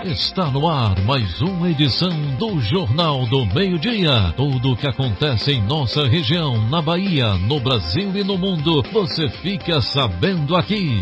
Está no ar mais uma edição do Jornal do Meio-Dia. Tudo o que acontece em nossa região, na Bahia, no Brasil e no mundo, você fica sabendo aqui.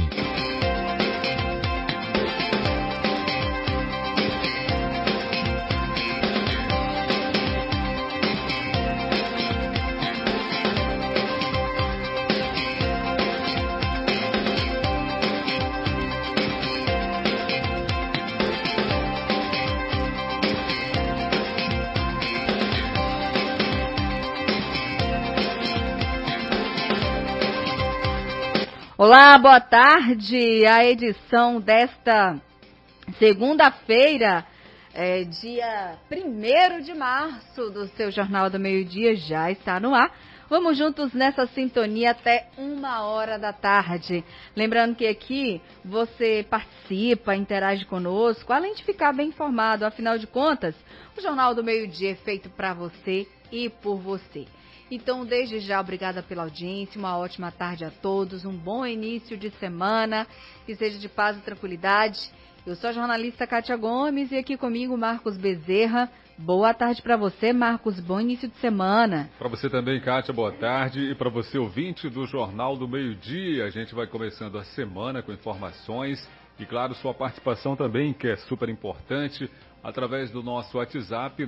Olá, boa tarde. A edição desta segunda-feira, dia 1º de março, do seu Jornal do Meio-Dia já está no ar. Vamos juntos nessa sintonia até 1h da tarde. Lembrando que aqui você participa, interage conosco, além de ficar bem informado. Afinal de contas, o Jornal do Meio-Dia é feito para você e por você. Então, desde já, obrigada pela audiência, uma ótima tarde a todos, um bom início de semana, que seja de paz e tranquilidade. Eu sou a jornalista Kátia Gomes e aqui comigo Marcos Bezerra. Boa tarde para você, Marcos, bom início de semana. Para você também, Kátia, boa tarde. E para você, ouvinte do Jornal do Meio-Dia, a gente vai começando a semana com informações e, claro, sua participação também, que é super importante, através do nosso WhatsApp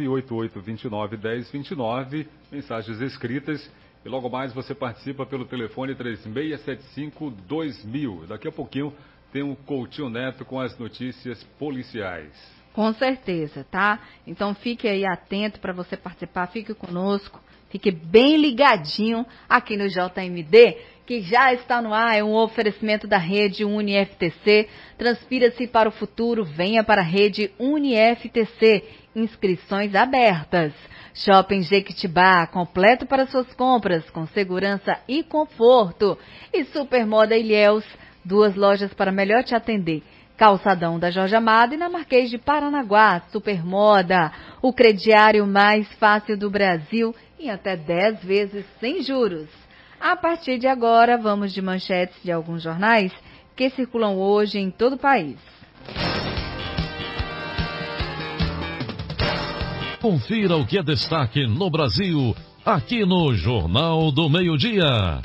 988-29-1029, mensagens escritas. E logo mais você participa pelo telefone 3675-2000. Daqui a pouquinho tem um Coutinho Neto com as notícias policiais. Com certeza, tá? Então fique aí atento para você participar, fique conosco, fique bem ligadinho aqui no JMD, que já está no ar, é um oferecimento da rede UniFTC. Transpira-se para o futuro, venha para a rede UniFTC. Inscrições abertas. Shopping Jequitibá, completo para suas compras, com segurança e conforto. E Supermoda Ilhéus, 2 lojas para melhor te atender. Calçadão da Jorge Amado e na Marquês de Paranaguá, Supermoda, o crediário mais fácil do Brasil em até 10 vezes sem juros. A partir de agora, vamos de manchetes de alguns jornais que circulam hoje em todo o país. Confira o que é destaque no Brasil, aqui no Jornal do Meio-Dia.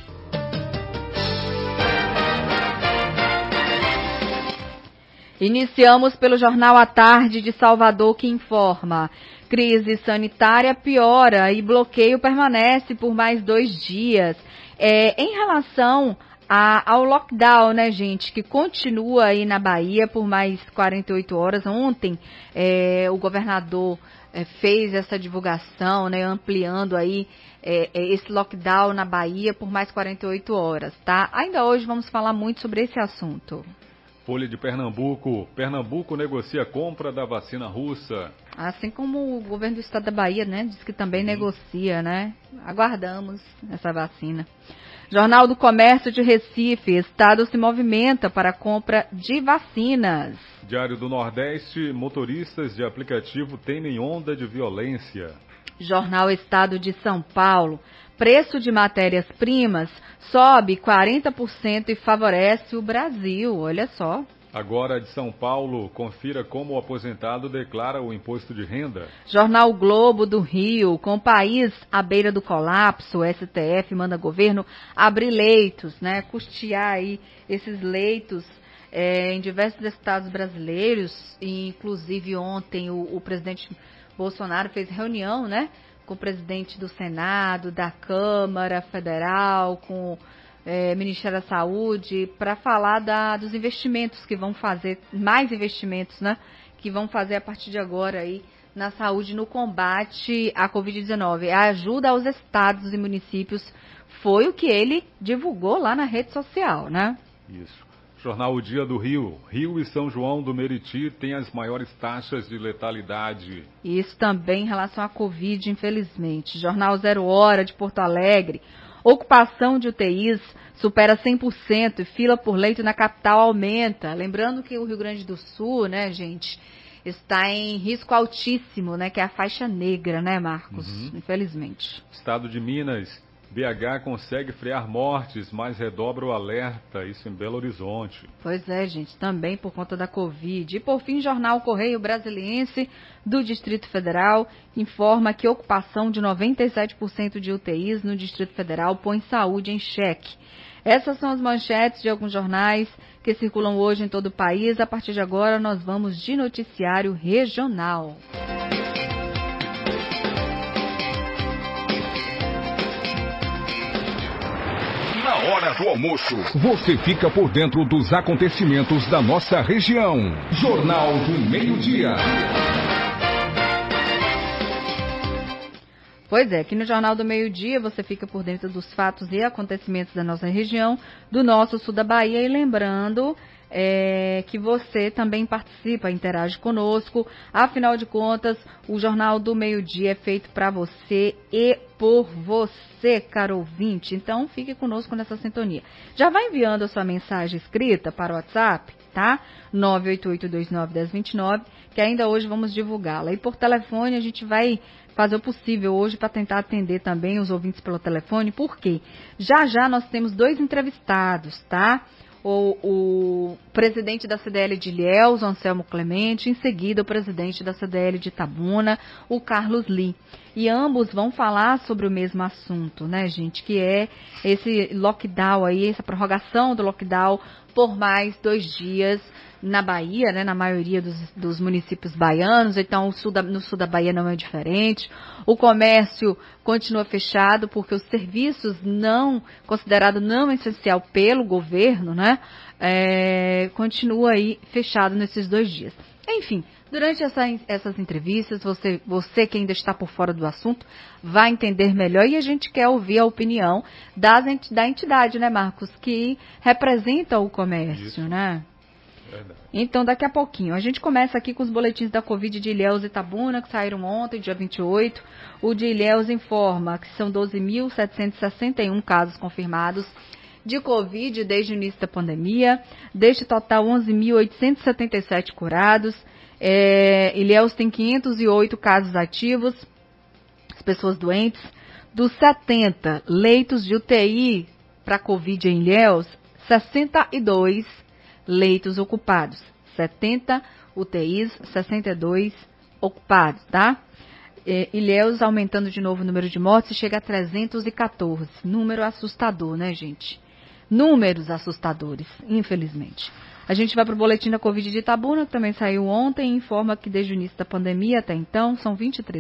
Iniciamos pelo Jornal à Tarde de Salvador, que informa: crise sanitária piora e bloqueio permanece por mais 2 dias. Em relação ao lockdown, né, gente, que continua aí na Bahia por mais 48 horas. Ontem, o governador fez essa divulgação, né, ampliando aí esse lockdown na Bahia por mais 48 horas, tá? Ainda hoje vamos falar muito sobre esse assunto. Folha de Pernambuco. Pernambuco negocia a compra da vacina russa. Assim como o governo do estado da Bahia, né, diz que também negocia, né? Aguardamos essa vacina. Jornal do Comércio de Recife. Estado se movimenta para a compra de vacinas. Diário do Nordeste. Motoristas de aplicativo temem onda de violência. Jornal Estado de São Paulo. Preço de matérias-primas sobe 40% e favorece o Brasil. Olha só. Agora de São Paulo, confira como o aposentado declara o imposto de renda. Jornal Globo do Rio. Com o país à beira do colapso, o STF manda governo abrir leitos, né? Custear aí esses leitos em diversos estados brasileiros. E, inclusive ontem o presidente Bolsonaro fez reunião, né, com o presidente do Senado, da Câmara Federal, com o Ministério da Saúde, para falar dos investimentos que vão fazer, mais investimentos, né, que vão fazer a partir de agora aí na saúde, no combate à Covid-19. A ajuda aos estados e municípios foi o que ele divulgou lá na rede social, né? Isso. Jornal O Dia do Rio. Rio e São João do Meriti têm as maiores taxas de letalidade. Isso também em relação à Covid, infelizmente. Jornal 0 Hora de Porto Alegre. Ocupação de UTIs supera 100% e fila por leito na capital aumenta. Lembrando que o Rio Grande do Sul, né, gente, está em risco altíssimo, né, que é a faixa negra, né, Marcos? Infelizmente. Estado de Minas. BH consegue frear mortes, mas redobra o alerta, isso em Belo Horizonte. Pois é, gente, também por conta da Covid. E por fim, jornal Correio Brasiliense do Distrito Federal informa que ocupação de 97% de UTIs no Distrito Federal põe saúde em xeque. Essas são as manchetes de alguns jornais que circulam hoje em todo o país. A partir de agora, nós vamos de noticiário regional. Na hora do almoço, você fica por dentro dos acontecimentos da nossa região. Jornal do Meio-Dia. Pois é, aqui no Jornal do Meio-Dia você fica por dentro dos fatos e acontecimentos da nossa região, do nosso sul da Bahia. E lembrando que você também participa, interage conosco. Afinal de contas, o Jornal do Meio-Dia é feito para você e por você, caro ouvinte. Então, fique conosco nessa sintonia. Já vai enviando a sua mensagem escrita para o WhatsApp, tá? 988291029, que ainda hoje vamos divulgá-la. E por telefone a gente vai fazer o possível hoje para tentar atender também os ouvintes pelo telefone, porque já nós temos 2 entrevistados, tá? O presidente da CDL de Ilhéus, Anselmo Clemente, em seguida o presidente da CDL de Itabuna, o Carlos Lee. E ambos vão falar sobre o mesmo assunto, né, gente? Que é esse lockdown aí, essa prorrogação do lockdown por mais 2 dias na Bahia, né, na maioria dos municípios baianos. Então, no sul da Bahia não é diferente. O comércio continua fechado porque os serviços considerados não essencial pelo governo, né, continua aí fechado nesses 2 dias. Enfim, durante essas entrevistas, você que ainda está por fora do assunto, vai entender melhor, e a gente quer ouvir a opinião da entidade, né, Marcos, que representa o comércio, isso, né? Verdade. Então, daqui a pouquinho, a gente começa aqui com os boletins da Covid de Ilhéus e Itabuna, que saíram ontem, dia 28. O de Ilhéus informa que são 12.761 casos confirmados de Covid desde o início da pandemia. Deste total, 11.877 curados. Ilhéus tem 508 casos ativos, as pessoas doentes. Dos 70 leitos de UTI para Covid em Ilhéus, 62 leitos ocupados. 70 UTIs, 62 ocupados, tá? Ilhéus aumentando de novo o número de mortes, chega a 314. Número assustador, né, gente? Números assustadores, infelizmente. A gente vai para o boletim da Covid de Itabuna, que também saiu ontem, e informa que desde o início da pandemia até então, são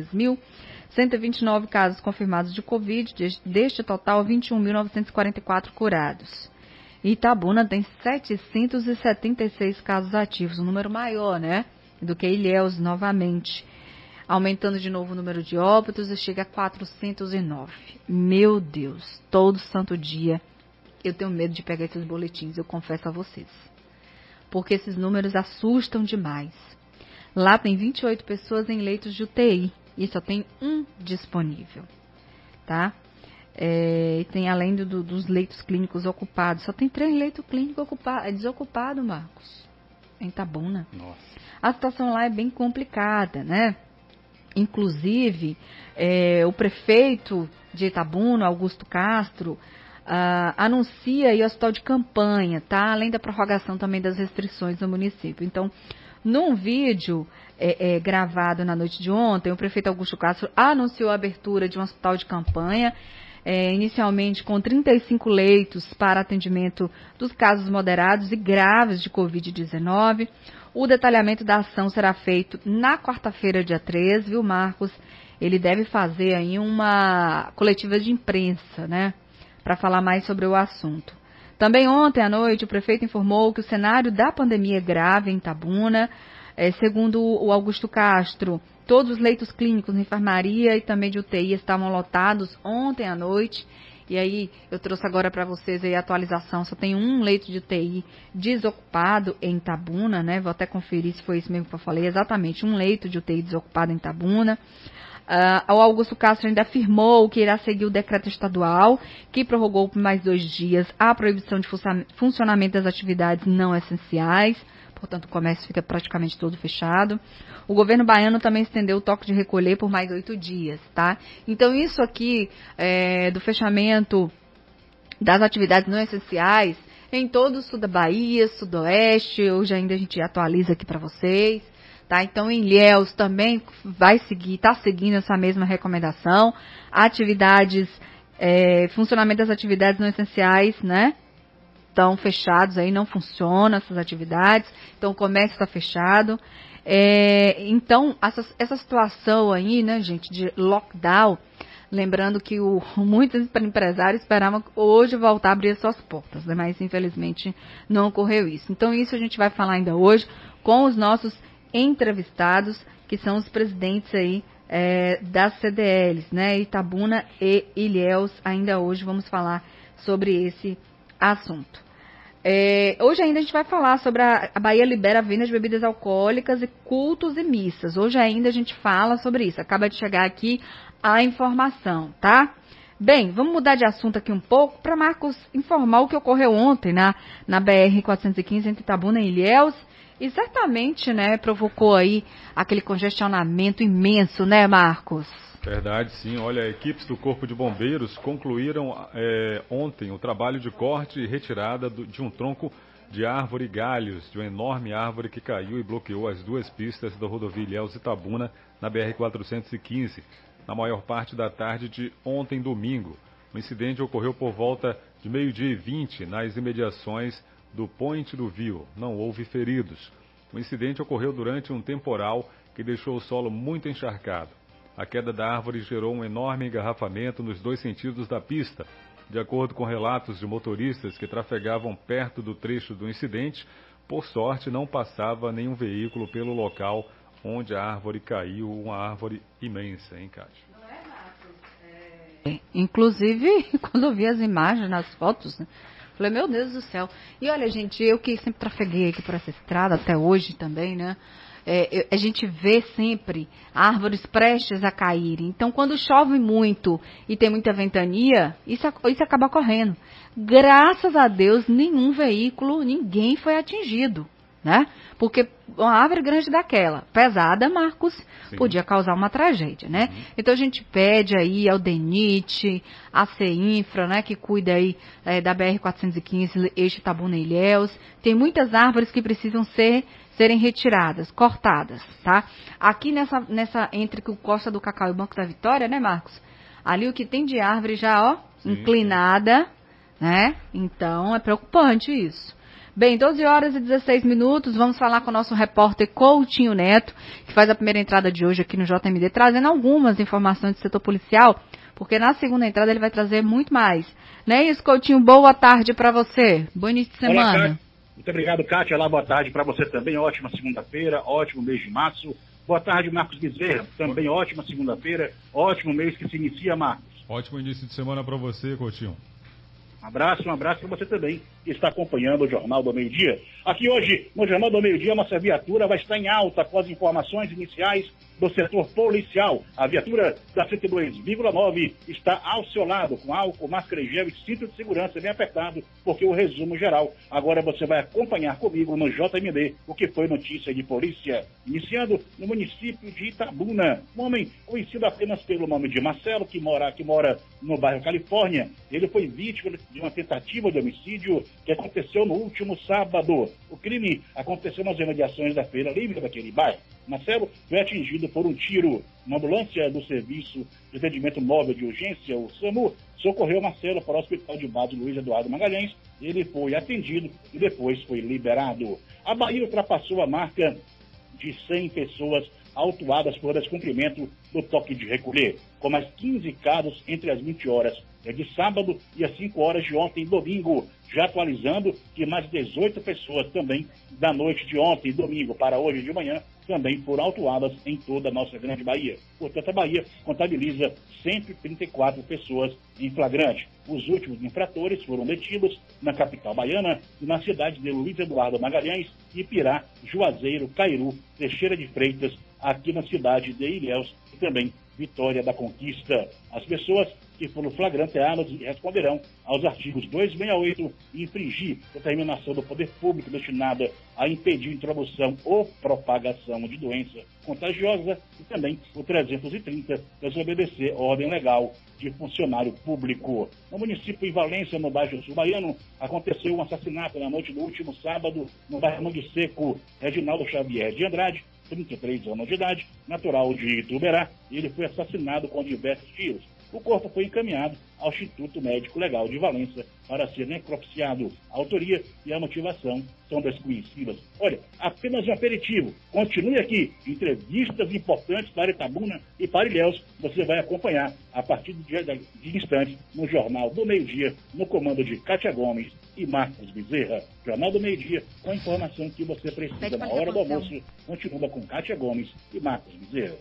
23.129 casos confirmados de Covid, deste total, 21.944 curados. Itabuna tem 776 casos ativos, um número maior, né, do que Ilhéus novamente. Aumentando de novo o número de óbitos e chega a 409. Meu Deus, todo santo dia eu tenho medo de pegar esses boletins, eu confesso a vocês. Porque esses números assustam demais. Lá tem 28 pessoas em leitos de UTI e só tem 1 disponível, tá? E tem além dos leitos clínicos ocupados, só tem 3 leitos clínicos desocupados, Marcos, em Itabuna. Nossa. A situação lá é bem complicada, né? Inclusive, o prefeito de Itabuna, Augusto Castro, anuncia aí o hospital de campanha, tá? Além da prorrogação também das restrições no município. Então, num vídeo gravado na noite de ontem, o prefeito Augusto Castro anunciou a abertura de um hospital de campanha, inicialmente com 35 leitos para atendimento dos casos moderados e graves de Covid-19. O detalhamento da ação será feito na quarta-feira, dia 13, viu, Marcos? Ele deve fazer aí uma coletiva de imprensa, né, para falar mais sobre o assunto. Também ontem à noite, o prefeito informou que o cenário da pandemia é grave em Itabuna. Segundo o Augusto Castro, todos os leitos clínicos na enfermaria e também de UTI estavam lotados ontem à noite. E aí, eu trouxe agora para vocês aí a atualização. Só tem 1 leito de UTI desocupado em Itabuna, né? Vou até conferir se foi isso mesmo que eu falei. Exatamente, 1 leito de UTI desocupado em Itabuna. O Augusto Castro ainda afirmou que irá seguir o decreto estadual, que prorrogou por mais 2 dias a proibição de funcionamento das atividades não essenciais, portanto o comércio fica praticamente todo fechado. O governo baiano também estendeu o toque de recolher por mais 8 dias, tá? Então isso aqui do fechamento das atividades não essenciais em todo o sul da Bahia, sudoeste, hoje ainda a gente atualiza aqui para vocês, tá? Então em Ilhéus também está seguindo essa mesma recomendação, funcionamento das atividades não essenciais, né? Estão fechados aí, não funcionam essas atividades, então o comércio está fechado. Então, essa situação aí, né, gente, de lockdown, lembrando que muitos empresários esperavam hoje voltar a abrir as suas portas, né, mas infelizmente não ocorreu isso. Então, isso a gente vai falar ainda hoje com os nossos entrevistados, que são os presidentes aí das CDLs, né, Itabuna e Ilhéus. Ainda hoje vamos falar sobre esse assunto. Hoje ainda a gente vai falar sobre a Bahia libera a venda de bebidas alcoólicas e cultos e missas. Hoje ainda a gente fala sobre isso. Acaba de chegar aqui a informação, tá? Bem, vamos mudar de assunto aqui um pouco para Marcos informar o que ocorreu ontem na BR-415 entre Itabuna e Ilhéus. E certamente, né, provocou aí aquele congestionamento imenso, né, Marcos? Verdade, sim. Olha, equipes do Corpo de Bombeiros concluíram ontem o trabalho de corte e retirada de um tronco de árvore e galhos, de uma enorme árvore que caiu e bloqueou as 2 pistas da rodovia Ilhéus-Itabuna na BR-415, na maior parte da tarde de ontem, domingo. O incidente ocorreu por volta de 12h20 nas imediações do Ponte do Viu. Não houve feridos. O incidente ocorreu durante um temporal que deixou o solo muito encharcado. A queda da árvore gerou um enorme engarrafamento nos 2 sentidos da pista. De acordo com relatos de motoristas que trafegavam perto do trecho do incidente, por sorte não passava nenhum veículo pelo local onde a árvore caiu, uma árvore imensa, hein, Kátia? Não é, Marcos? Inclusive, quando eu vi as imagens nas fotos, né, falei, meu Deus do céu. E olha, gente, eu que sempre trafeguei aqui por essa estrada, até hoje também, né? A gente vê sempre árvores prestes a caírem. Então, quando chove muito e tem muita ventania, isso acaba ocorrendo. Graças a Deus, nenhum veículo, ninguém foi atingido, né? Porque uma árvore grande daquela, pesada, Marcos, sim, podia causar uma tragédia, né? Uhum. Então, a gente pede aí ao DENIT, a CEINFRA, né, que cuida aí da BR-415, eixo Itabuna e Ilhéus. Tem muitas árvores que precisam serem retiradas, cortadas, tá? Aqui nessa entre o Costa do Cacau e o Banco da Vitória, né, Marcos? Ali o que tem de árvore já, ó, sim, inclinada, sim, né? Então, é preocupante isso. Bem, 12h16, vamos falar com o nosso repórter Coutinho Neto, que faz a primeira entrada de hoje aqui no JMD, trazendo algumas informações do setor policial, porque na segunda entrada ele vai trazer muito mais. Não é isso, Coutinho? Boa tarde para você. Bom início de semana. Olá, muito obrigado, Kátia. Boa tarde para você também. Ótima segunda-feira, ótimo mês de março. Boa tarde, Marcos Bezerra. Também ótima segunda-feira, ótimo mês que se inicia, Marcos. Ótimo início de semana para você, Coutinho. Um abraço para você também, que está acompanhando o Jornal do Meio-Dia. Aqui hoje, no Jornal do Meio-Dia, nossa viatura vai estar em alta após informações iniciais do setor policial. A viatura da 102,9 está ao seu lado, com álcool, máscara e gel e cinto de segurança bem apertado, porque o resumo geral. Agora você vai acompanhar comigo no JMD o que foi notícia de polícia. Iniciando no município de Itabuna. Um homem conhecido apenas pelo nome de Marcelo, que mora no bairro Califórnia. Ele foi vítima de uma tentativa de homicídio que aconteceu no último sábado. O crime aconteceu nas imediações da Feira Livre daquele bairro. Marcelo foi atingido por um tiro. Uma ambulância do Serviço de Atendimento Móvel de Urgência, o SAMU, socorreu Marcelo para o Hospital de Base Luiz Eduardo Magalhães. Ele foi atendido e depois foi liberado. A Bahia ultrapassou a marca de 100 pessoas autuadas por descumprimento do toque de recolher, com mais 15 casos entre as 20 horas de sábado e as 5 horas de ontem, domingo. Já atualizando que mais 18 pessoas também da noite de ontem, domingo, para hoje de manhã, também foram autuadas em toda a nossa grande Bahia. Portanto, a Bahia contabiliza 134 pessoas em flagrante. Os últimos infratores foram detidos na capital baiana e na cidade de Luiz Eduardo Magalhães, Ipirá, Juazeiro, Cairu, Teixeira de Freitas, aqui na cidade de Ilhéus e também Vitória da Conquista. As pessoas que foram flagranteados responderão aos artigos 268 e infringir determinação do poder público destinada a impedir introdução ou propagação de doença contagiosa e também o 330, desobedecer ordem legal de funcionário público. No município de Valência, no bairro Sul Baiano, aconteceu um assassinato na noite do último sábado no bairro Mangue Seco. Reginaldo Xavier de Andrade, 33 anos de idade, natural de Ituberá, ele foi assassinado com diversos tiros. O corpo foi encaminhado ao Instituto Médico Legal de Valência para ser necropsiado. A autoria e a motivação são desconhecidas. Olha, apenas um aperitivo. Continue aqui. Entrevistas importantes para Itabuna e para Ilhéus. Você vai acompanhar a partir de instantes no Jornal do Meio-Dia, no comando de Kátia Gomes e Marcos Bezerra. Jornal do Meio-Dia, com a informação que você precisa na hora do almoço. Continua com Kátia Gomes e Marcos Bezerra.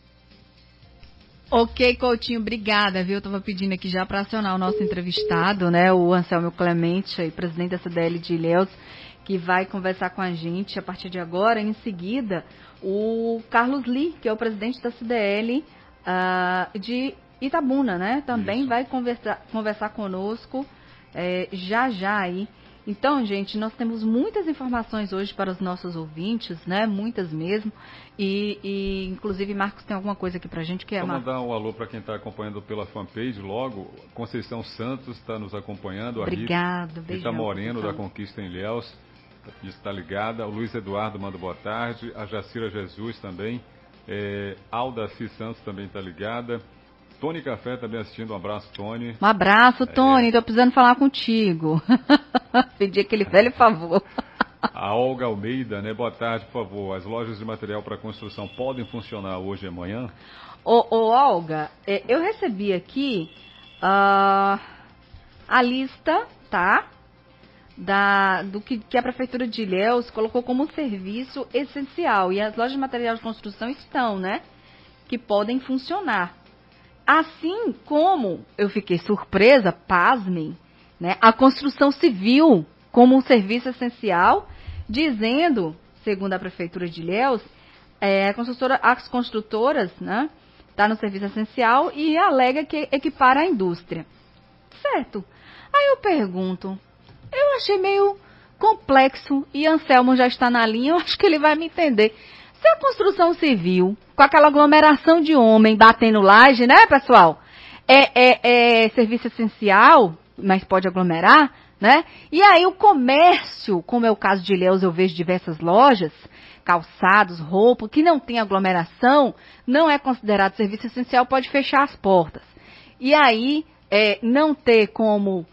Ok, Coutinho, obrigada, viu? Eu estava pedindo aqui já para acionar o nosso entrevistado, né? O Anselmo Clemente, aí, presidente da CDL de Ilhéus, que vai conversar com a gente a partir de agora. Em seguida, o Carlos Lee, que é o presidente da CDL de Itabuna, né? Também Isso. vai conversar conosco já aí. Então, gente, nós temos muitas informações hoje para os nossos ouvintes, né? Muitas mesmo. E inclusive, Marcos tem alguma coisa aqui pra gente que é... Só mandar um alô para quem está acompanhando pela fanpage logo. Conceição Santos está nos acompanhando. Obrigado, Rita Moreno, da Conquista em Ilhéus, está ligada. O Luiz Eduardo manda boa tarde. A Jacira Jesus também. Alda C. Santos também está ligada. Tony Café também assistindo. Um abraço, Tony. Um abraço, Tony. Tô precisando falar contigo. Pedir aquele velho favor. A Olga Almeida, né? Boa tarde, por favor. As lojas de material para construção podem funcionar hoje e amanhã? Olga, eu recebi aqui a lista, tá? Do que a Prefeitura de Ilhéus colocou como um serviço essencial. E as lojas de material de construção estão, né? Que podem funcionar. Assim como eu fiquei surpresa, pasmem, né, a construção civil como um serviço essencial, dizendo, segundo a Prefeitura de Ilhéus, as construtoras, né, tá no serviço essencial e alega que equipara a indústria. Certo. Aí eu pergunto, eu achei meio complexo e Anselmo já está na linha, eu acho que ele vai me entender. Se a construção civil, com aquela aglomeração de homem batendo laje, né, pessoal? É serviço essencial, mas pode aglomerar, né? E aí o comércio, como é o caso de Ilhéus, eu vejo diversas lojas, calçados, roupa, que não tem aglomeração, não é considerado serviço essencial, pode fechar as portas. E aí não ter como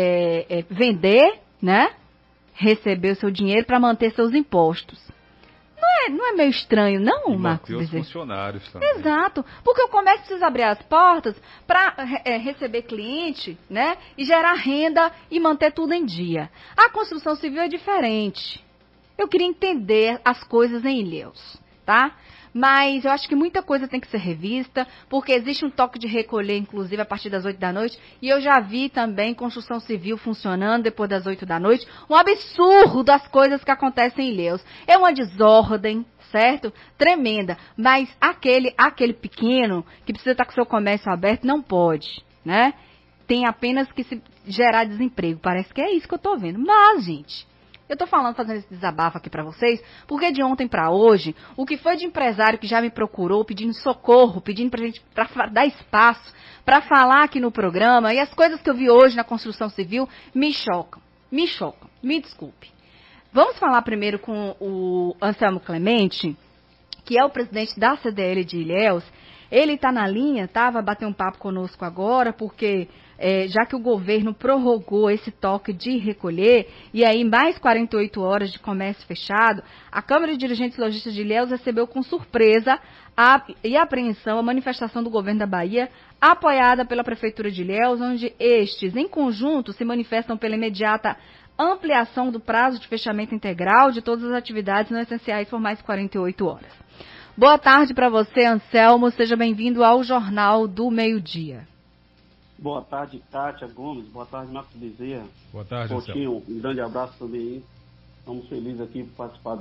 vender, né? Receber o seu dinheiro para manter seus impostos. Não é meio estranho, não, Marcos? Manter os funcionários também. Exato, porque o comércio precisa abrir as portas para receber cliente, né? E gerar renda e manter tudo em dia. A construção civil é diferente. Eu queria entender as coisas em Ilhéus, tá? Mas eu acho que muita coisa tem que ser revista, porque existe um toque de recolher, inclusive, a partir das 8 da noite, e eu já vi também construção civil funcionando depois das 8 da noite. Um absurdo das coisas que acontecem em Ilhéus. É uma desordem, certo? Tremenda. Mas aquele pequeno, que precisa estar com seu comércio aberto, não pode, né? Tem apenas que se gerar desemprego. Parece que é isso que eu estou vendo. Mas, gente... Eu tô fazendo esse desabafo aqui pra vocês, porque de ontem pra hoje, o que foi de empresário que já me procurou, pedindo socorro, pedindo pra gente dar espaço pra falar aqui no programa, e as coisas que eu vi hoje na construção civil me chocam, me desculpe. Vamos falar primeiro com o Anselmo Clemente, que é o presidente da CDL de Ilhéus. Ele está na linha, vai bater um papo conosco agora, porque já que o governo prorrogou esse toque de recolher, e aí mais 48 horas de comércio fechado, a Câmara de Dirigentes Lojistas de Ilhéus recebeu com surpresa e apreensão a manifestação do governo da Bahia, apoiada pela Prefeitura de Ilhéus, onde estes, em conjunto, se manifestam pela imediata ampliação do prazo de fechamento integral de todas as atividades não essenciais por mais 48 horas. Boa tarde para você, Anselmo. Seja bem-vindo ao Jornal do Meio-Dia. Boa tarde, Kátia Gomes. Boa tarde, Marcos Bezerra. Boa tarde, Coutinho, um grande abraço também. Estamos felizes aqui por participar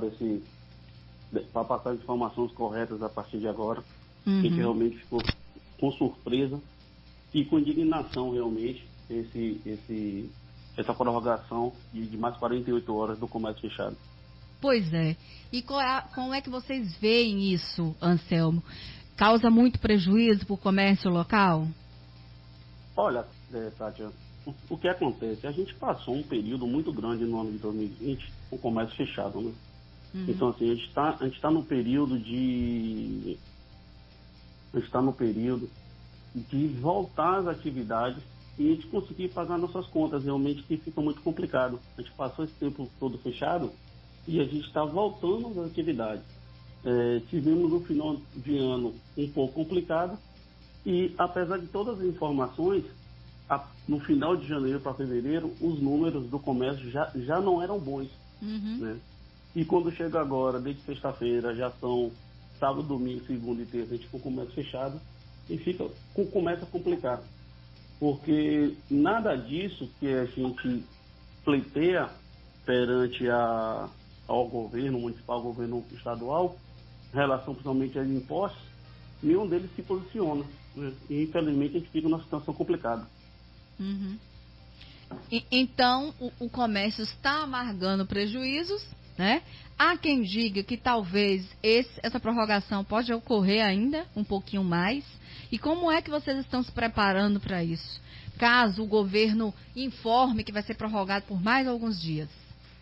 para passar informações corretas a partir de agora. A gente realmente ficou com surpresa e com indignação realmente essa prorrogação de mais 48 horas do comércio fechado. Pois é. E como é que vocês veem isso, Anselmo? Causa muito prejuízo para o comércio local? Olha, Kátia, o que acontece? A gente passou um período muito grande no ano de 2020 com o comércio fechado, né? Uhum. Então, assim, a gente está no período de voltar às atividades e a gente conseguir pagar nossas contas, realmente, que fica muito complicado. A gente passou esse tempo todo fechado e a gente está voltando às atividades. Tivemos um final de ano um pouco complicado e, apesar de todas as informações, no final de janeiro para fevereiro, os números do comércio já não eram bons. Uhum. Né? E quando chega agora, desde sexta-feira, já são sábado, domingo, segunda e terça, a gente com o comércio fechado e fica com o comércio complicado. Porque nada disso que a gente pleiteia perante ao governo municipal, ao governo estadual, em relação principalmente aos impostos, nenhum deles se posiciona. Né? E infelizmente a gente fica numa situação complicada. Uhum. Então o comércio está amargando prejuízos, né? Há quem diga que talvez essa prorrogação pode ocorrer ainda um pouquinho mais. E como é que vocês estão se preparando para isso? Caso o governo informe que vai ser prorrogado por mais alguns dias.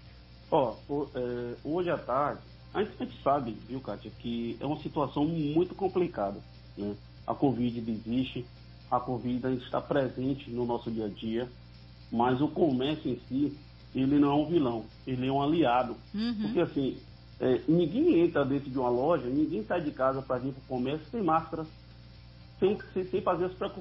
Hoje à tarde, a gente sabe, viu, Kátia, que é uma situação muito complicada. Né? A Covid existe, a Covid ainda está presente no nosso dia a dia, mas o comércio em si, ele não é um vilão, ele é um aliado. Uhum. Porque assim, ninguém entra dentro de uma loja, ninguém sai de casa para vir para o comércio sem máscara, sem fazer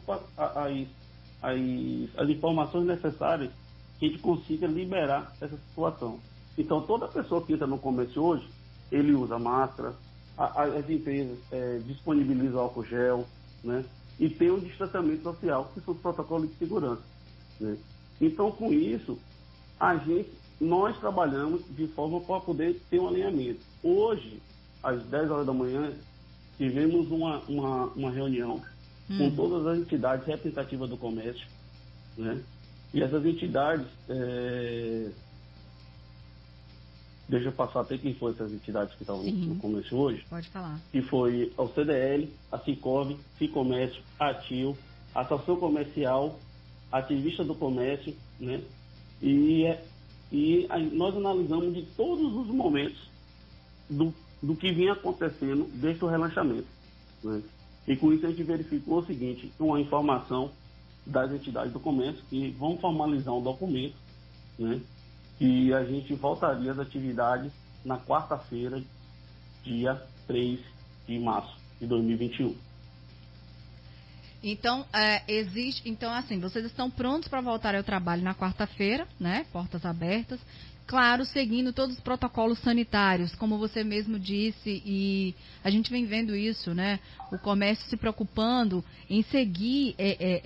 as informações necessárias que a gente consiga liberar essa situação. Então, toda pessoa que entra no comércio hoje, ele usa máscara, as empresas disponibilizam álcool gel, né? E tem um distanciamento social, que são os protocolos de segurança. Né? Então, com isso, nós trabalhamos de forma para poder ter um alinhamento. Hoje, às 10 horas da manhã, tivemos uma reunião com todas as entidades representativas do comércio, né? E essas entidades, deixa eu passar até quem foi essas entidades que estavam no comércio hoje. Pode falar. Que foi o CDL, a Sicov, Ficomércio, a ATIL, a Associação Comercial, a Ativista do Comércio, né? Nós analisamos de todos os momentos do que vinha acontecendo desde o relaxamento, né? E com isso a gente verificou o seguinte, uma informação das entidades do comércio que vão formalizar um documento, né? E a gente voltaria às atividades na quarta-feira, dia 3 de março de 2021. Então, assim, vocês estão prontos para voltar ao trabalho na quarta-feira, né? Portas abertas. Claro, seguindo todos os protocolos sanitários, como você mesmo disse, e a gente vem vendo isso, né? O comércio se preocupando em seguir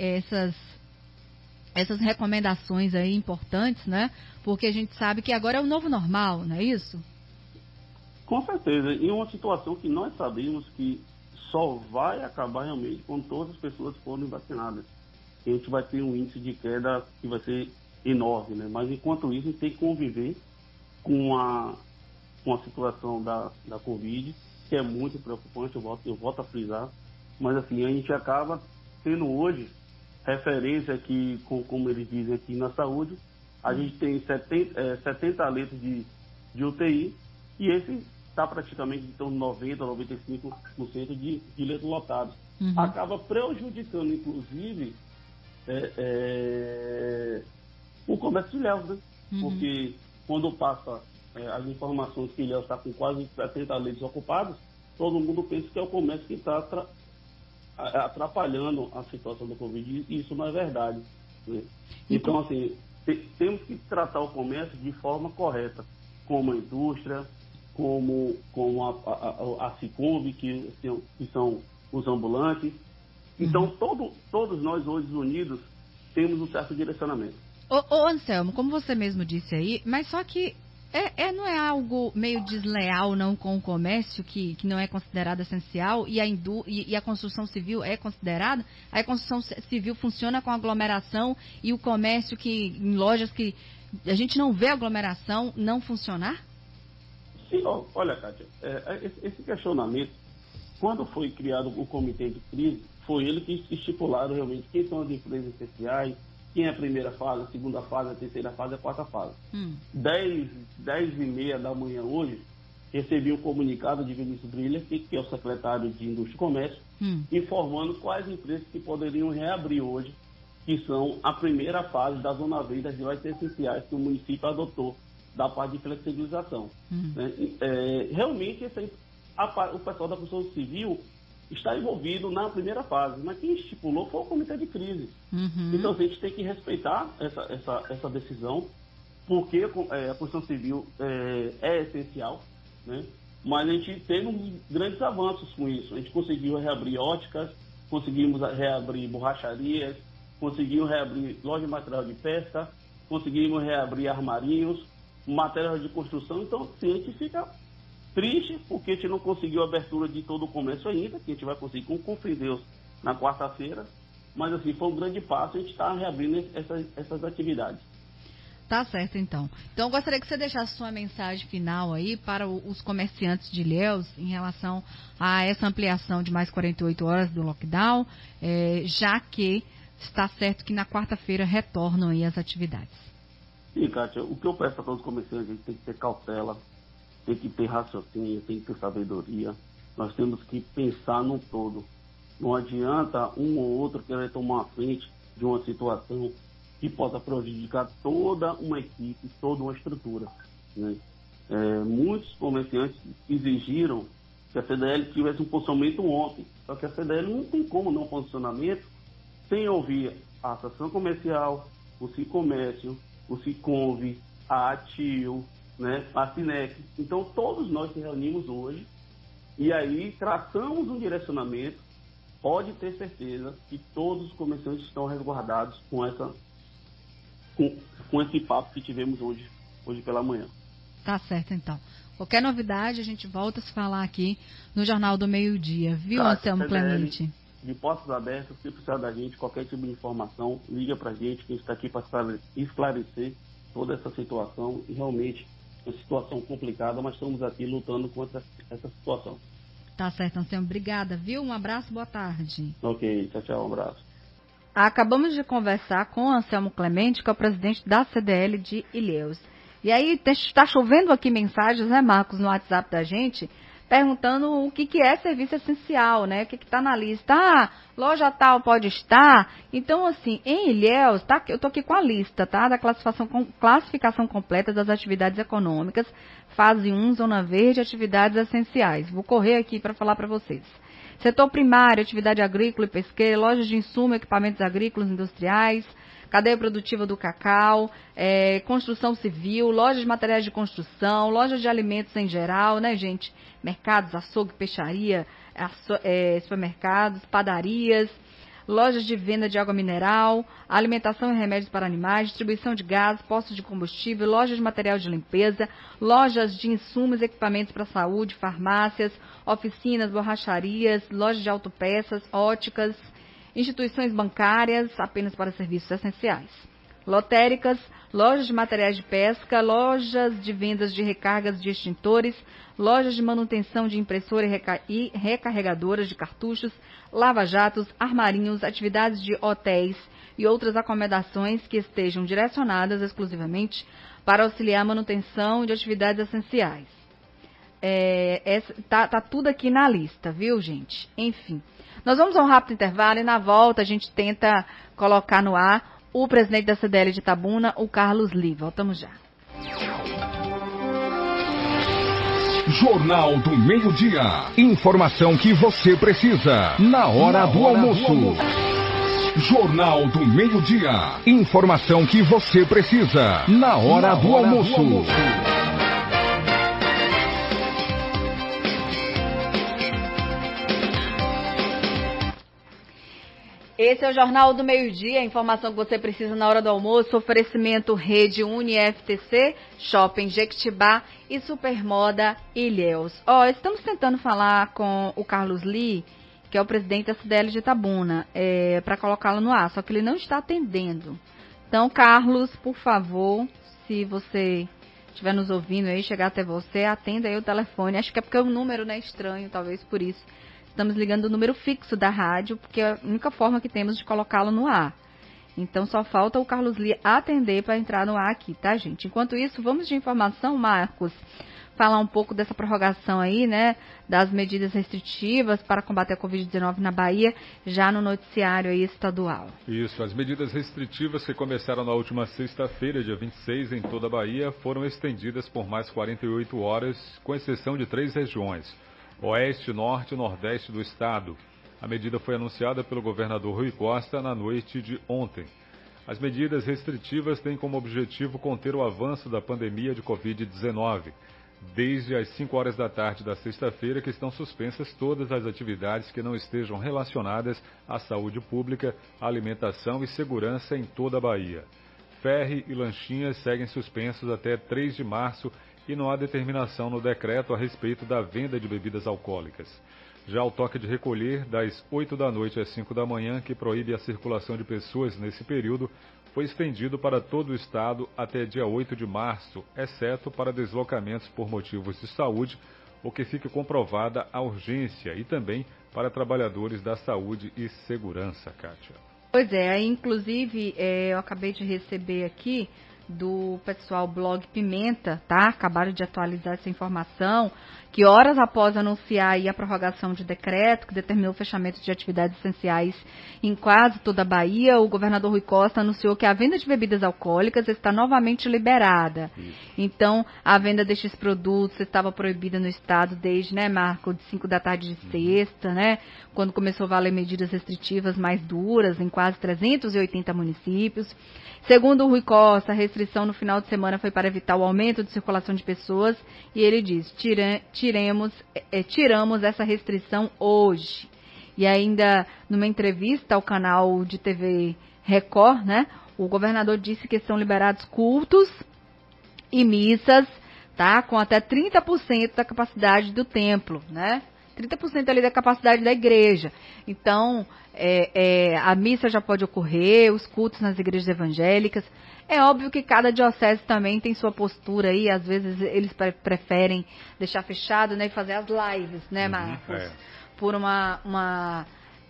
essas recomendações aí importantes, né? Porque a gente sabe que agora é o novo normal, não é isso? Com certeza. E uma situação que nós sabemos que só vai acabar realmente quando todas as pessoas forem vacinadas. A gente vai ter um índice de queda que vai ser enorme, né? Mas enquanto isso, a gente tem que conviver com a situação da Covid, que é muito preocupante, eu volto a frisar. Mas assim, a gente acaba tendo hoje referência aqui, como eles dizem aqui na saúde, a gente tem 70 leitos de UTI e esse está praticamente em torno de 90% a 95% de leitos lotados. Uhum. Acaba prejudicando, inclusive, o comércio de Ilhéus, né? Uhum. Porque quando passa as informações que Ilhéus está com quase 70 leitos ocupados, todo mundo pensa que é o comércio que está atrapalhando a situação do Covid, e isso não é verdade. Né? Então, assim, temos que tratar o comércio de forma correta, como a indústria, como a Sicov, que são os ambulantes. Então, todos nós hoje unidos temos um certo direcionamento. Ô Anselmo, como você mesmo disse aí, mas só que Não é algo meio desleal, não, com o comércio, que não é considerado essencial, e a construção civil é considerada? A construção civil funciona com aglomeração e o comércio, que em lojas que a gente não vê aglomeração, não funcionar? Sim, olha, Kátia, esse questionamento, quando foi criado o comitê de crise, foi ele que estipularam realmente quem são as empresas essenciais, quem é a primeira fase, a segunda fase, a terceira fase, a quarta fase. 10h30 da manhã hoje, recebi um comunicado de Vinícius Brilha, que é o secretário de Indústria e Comércio, informando quais empresas que poderiam reabrir hoje, que são a primeira fase da Zona Verde das leis essenciais que o município adotou da parte de flexibilização. Né? Realmente, o pessoal da construção civil está envolvido na primeira fase, mas quem estipulou foi o comitê de crise. Então, a gente tem que respeitar essa decisão, porque a construção civil é essencial, né? Mas a gente teve grandes avanços com isso. A gente conseguiu reabrir óticas, conseguimos reabrir borracharias, conseguimos reabrir loja de material de pesca, conseguimos reabrir armarinhos, material de construção. Então, assim, a gente fica triste porque a gente não conseguiu a abertura de todo o comércio ainda, que a gente vai conseguir com fé em Deus na quarta-feira, mas assim, foi um grande passo, a gente está reabrindo essas atividades. Tá certo, então. Então, eu gostaria que você deixasse sua mensagem final aí para os comerciantes de Ilhéus em relação a essa ampliação de mais 48 horas do lockdown, já que está certo que na quarta-feira retornam aí as atividades. Sim, Kátia, o que eu peço a todos os comerciantes, a gente tem que ter cautela, tem que ter raciocínio, tem que ter sabedoria. Nós temos que pensar no todo. Não adianta um ou outro querer tomar a frente de uma situação que possa prejudicar toda uma equipe, toda uma estrutura, né? Muitos comerciantes exigiram que a CDL tivesse um posicionamento ontem. Só que a CDL não tem como não posicionamento sem ouvir a Associação Comercial, o Cicomércio, o Ciconv, a ATIL, né, a Cinec. Então, todos nós se reunimos hoje e aí traçamos um direcionamento. Pode ter certeza que todos os comerciantes estão resguardados com esse papo que tivemos hoje pela manhã. Tá certo, então. Qualquer novidade, a gente volta a se falar aqui no Jornal do Meio-Dia, viu, Anselmo Clemente? De portas abertas, se precisar da gente, qualquer tipo de informação, liga pra gente, que a gente está aqui para esclarecer toda essa situação e realmente uma situação complicada, mas estamos aqui lutando contra essa situação. Tá certo, Anselmo. Obrigada, viu? Um abraço, boa tarde. Ok, tchau, um abraço. Acabamos de conversar com o Anselmo Clemente, que é o presidente da CDL de Ilhéus. E aí, está chovendo aqui mensagens, né, Marcos, no WhatsApp da gente, perguntando o que é serviço essencial, né? O que está na lista. Loja tal pode estar. Então, assim, em Ilhéus, tá, eu estou aqui com a lista, tá? Da classificação completa das atividades econômicas, fase 1, zona verde, atividades essenciais. Vou correr aqui para falar para vocês. Setor primário, atividade agrícola e pesqueira, lojas de insumo, equipamentos agrícolas e industriais, cadeia produtiva do cacau, construção civil, lojas de materiais de construção, lojas de alimentos em geral, né, gente? Mercados, açougue, peixaria, supermercados, padarias, lojas de venda de água mineral, alimentação e remédios para animais, distribuição de gás, postos de combustível, lojas de material de limpeza, lojas de insumos e equipamentos para saúde, farmácias, oficinas, borracharias, lojas de autopeças, óticas, instituições bancárias, apenas para serviços essenciais. Lotéricas, lojas de materiais de pesca, lojas de vendas de recargas de extintores, lojas de manutenção de impressora e recarregadoras de cartuchos, lava-jatos, armarinhos, atividades de hotéis e outras acomodações que estejam direcionadas exclusivamente para auxiliar a manutenção de atividades essenciais. Tá tudo aqui na lista, viu, gente? Enfim, nós vamos a um rápido intervalo e na volta a gente tenta colocar no ar o presidente da CDL de Itabuna, o Carlos Lee. Voltamos já. Jornal do Meio-Dia. Informação que você precisa na hora do almoço. Jornal do Meio-Dia. Informação que você precisa na hora do almoço. Esse é o Jornal do Meio-Dia, a informação que você precisa na hora do almoço, oferecimento Rede UniFTC, Shopping Jequitibá e Supermoda Ilhéus. Estamos tentando falar com o Carlos Lee, que é o presidente da CDL de Itabuna, para colocá-lo no ar, só que ele não está atendendo. Então, Carlos, por favor, se você estiver nos ouvindo aí, chegar até você, atenda aí o telefone. Acho que é porque o número não é estranho, talvez por isso. Estamos ligando o número fixo da rádio, porque é a única forma que temos de colocá-lo no ar. Então, só falta o Carlos Lee atender para entrar no ar aqui, tá, gente? Enquanto isso, vamos de informação, Marcos. Falar um pouco dessa prorrogação aí, né, das medidas restritivas para combater a Covid-19 na Bahia, já no noticiário aí estadual. Isso, as medidas restritivas que começaram na última sexta-feira, dia 26, em toda a Bahia, foram estendidas por mais 48 horas, com exceção de 3 regiões: Oeste, Norte e Nordeste do estado. A medida foi anunciada pelo governador Rui Costa na noite de ontem. As medidas restritivas têm como objetivo conter o avanço da pandemia de Covid-19. Desde as 5 horas da tarde da sexta-feira que estão suspensas todas as atividades que não estejam relacionadas à saúde pública, alimentação e segurança em toda a Bahia. Ferry e lanchinhas seguem suspensos até 3 de março e não há determinação no decreto a respeito da venda de bebidas alcoólicas. Já o toque de recolher, das 8 da noite às 5 da manhã, que proíbe a circulação de pessoas nesse período, foi estendido para todo o estado até dia 8 de março, exceto para deslocamentos por motivos de saúde, o que fica comprovada a urgência, e também para trabalhadores da saúde e segurança, Kátia. Pois é, inclusive eu acabei de receber aqui do pessoal Blog Pimenta, tá? Acabaram de atualizar essa informação, que horas após anunciar aí a prorrogação de decreto, que determinou o fechamento de atividades essenciais em quase toda a Bahia, o governador Rui Costa anunciou que a venda de bebidas alcoólicas está novamente liberada. Então, a venda destes produtos estava proibida no estado desde, né, Marco, de 5 da tarde de sexta, né? Quando começou a valer medidas restritivas mais duras em quase 380 municípios. Segundo o Rui Costa, a restrição no final de semana foi para evitar o aumento de circulação de pessoas e ele diz, tiramos essa restrição hoje. E ainda numa entrevista ao canal de TV Record, né, o governador disse que são liberados cultos e missas, tá, com até 30% da capacidade do templo, né? 30% ali da capacidade da igreja. Então, a missa já pode ocorrer, os cultos nas igrejas evangélicas. É óbvio que cada diocese também tem sua postura aí, às vezes eles preferem deixar fechado, né, e fazer as lives, né, Marcos? Por uma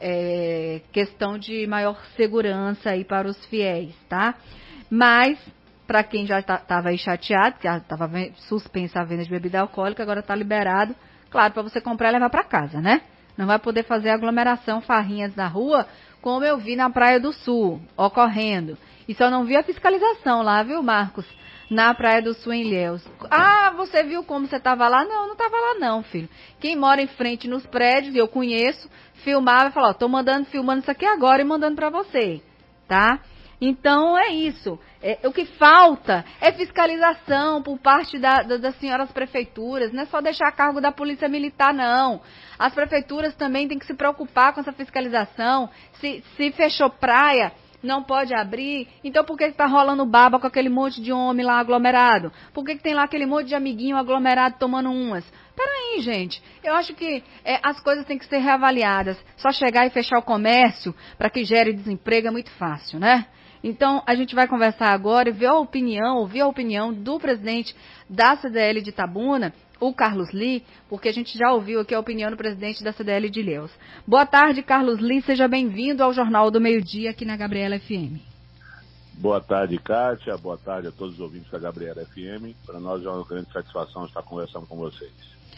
questão de maior segurança aí para os fiéis, tá? Mas, para quem já estava aí chateado, que já estava suspensa a venda de bebida alcoólica, agora está liberado. Claro, para você comprar e levar para casa, né? Não vai poder fazer aglomeração, farrinhas na rua, como eu vi na Praia do Sul, ocorrendo. E só não vi a fiscalização lá, viu, Marcos? Na Praia do Sul, em Ilhéus. Ah, você viu como você estava lá? Não, não estava lá não, filho. Quem mora em frente nos prédios, eu conheço, filmava e falava, ó, tô filmando isso aqui agora e mandando para você, tá? Então, é isso. O que falta é fiscalização por parte das senhoras prefeituras. Não é só deixar a cargo da polícia militar, não. As prefeituras também têm que se preocupar com essa fiscalização. Se fechou praia, não pode abrir. Então, por que está rolando baba com aquele monte de homem lá aglomerado? Por que tem lá aquele monte de amiguinho aglomerado tomando umas? Peraí, gente. Eu acho que as coisas têm que ser reavaliadas. Só chegar e fechar o comércio para que gere desemprego é muito fácil, né? Então, a gente vai conversar agora e ouvir a opinião do presidente da CDL de Itabuna, o Carlos Lee, porque a gente já ouviu aqui a opinião do presidente da CDL de Ilhéus. Boa tarde, Carlos Lee, seja bem-vindo ao Jornal do Meio-Dia aqui na Gabriela FM. Boa tarde, Kátia, boa tarde a todos os ouvintes da Gabriela FM. Para nós é uma grande satisfação estar conversando com vocês.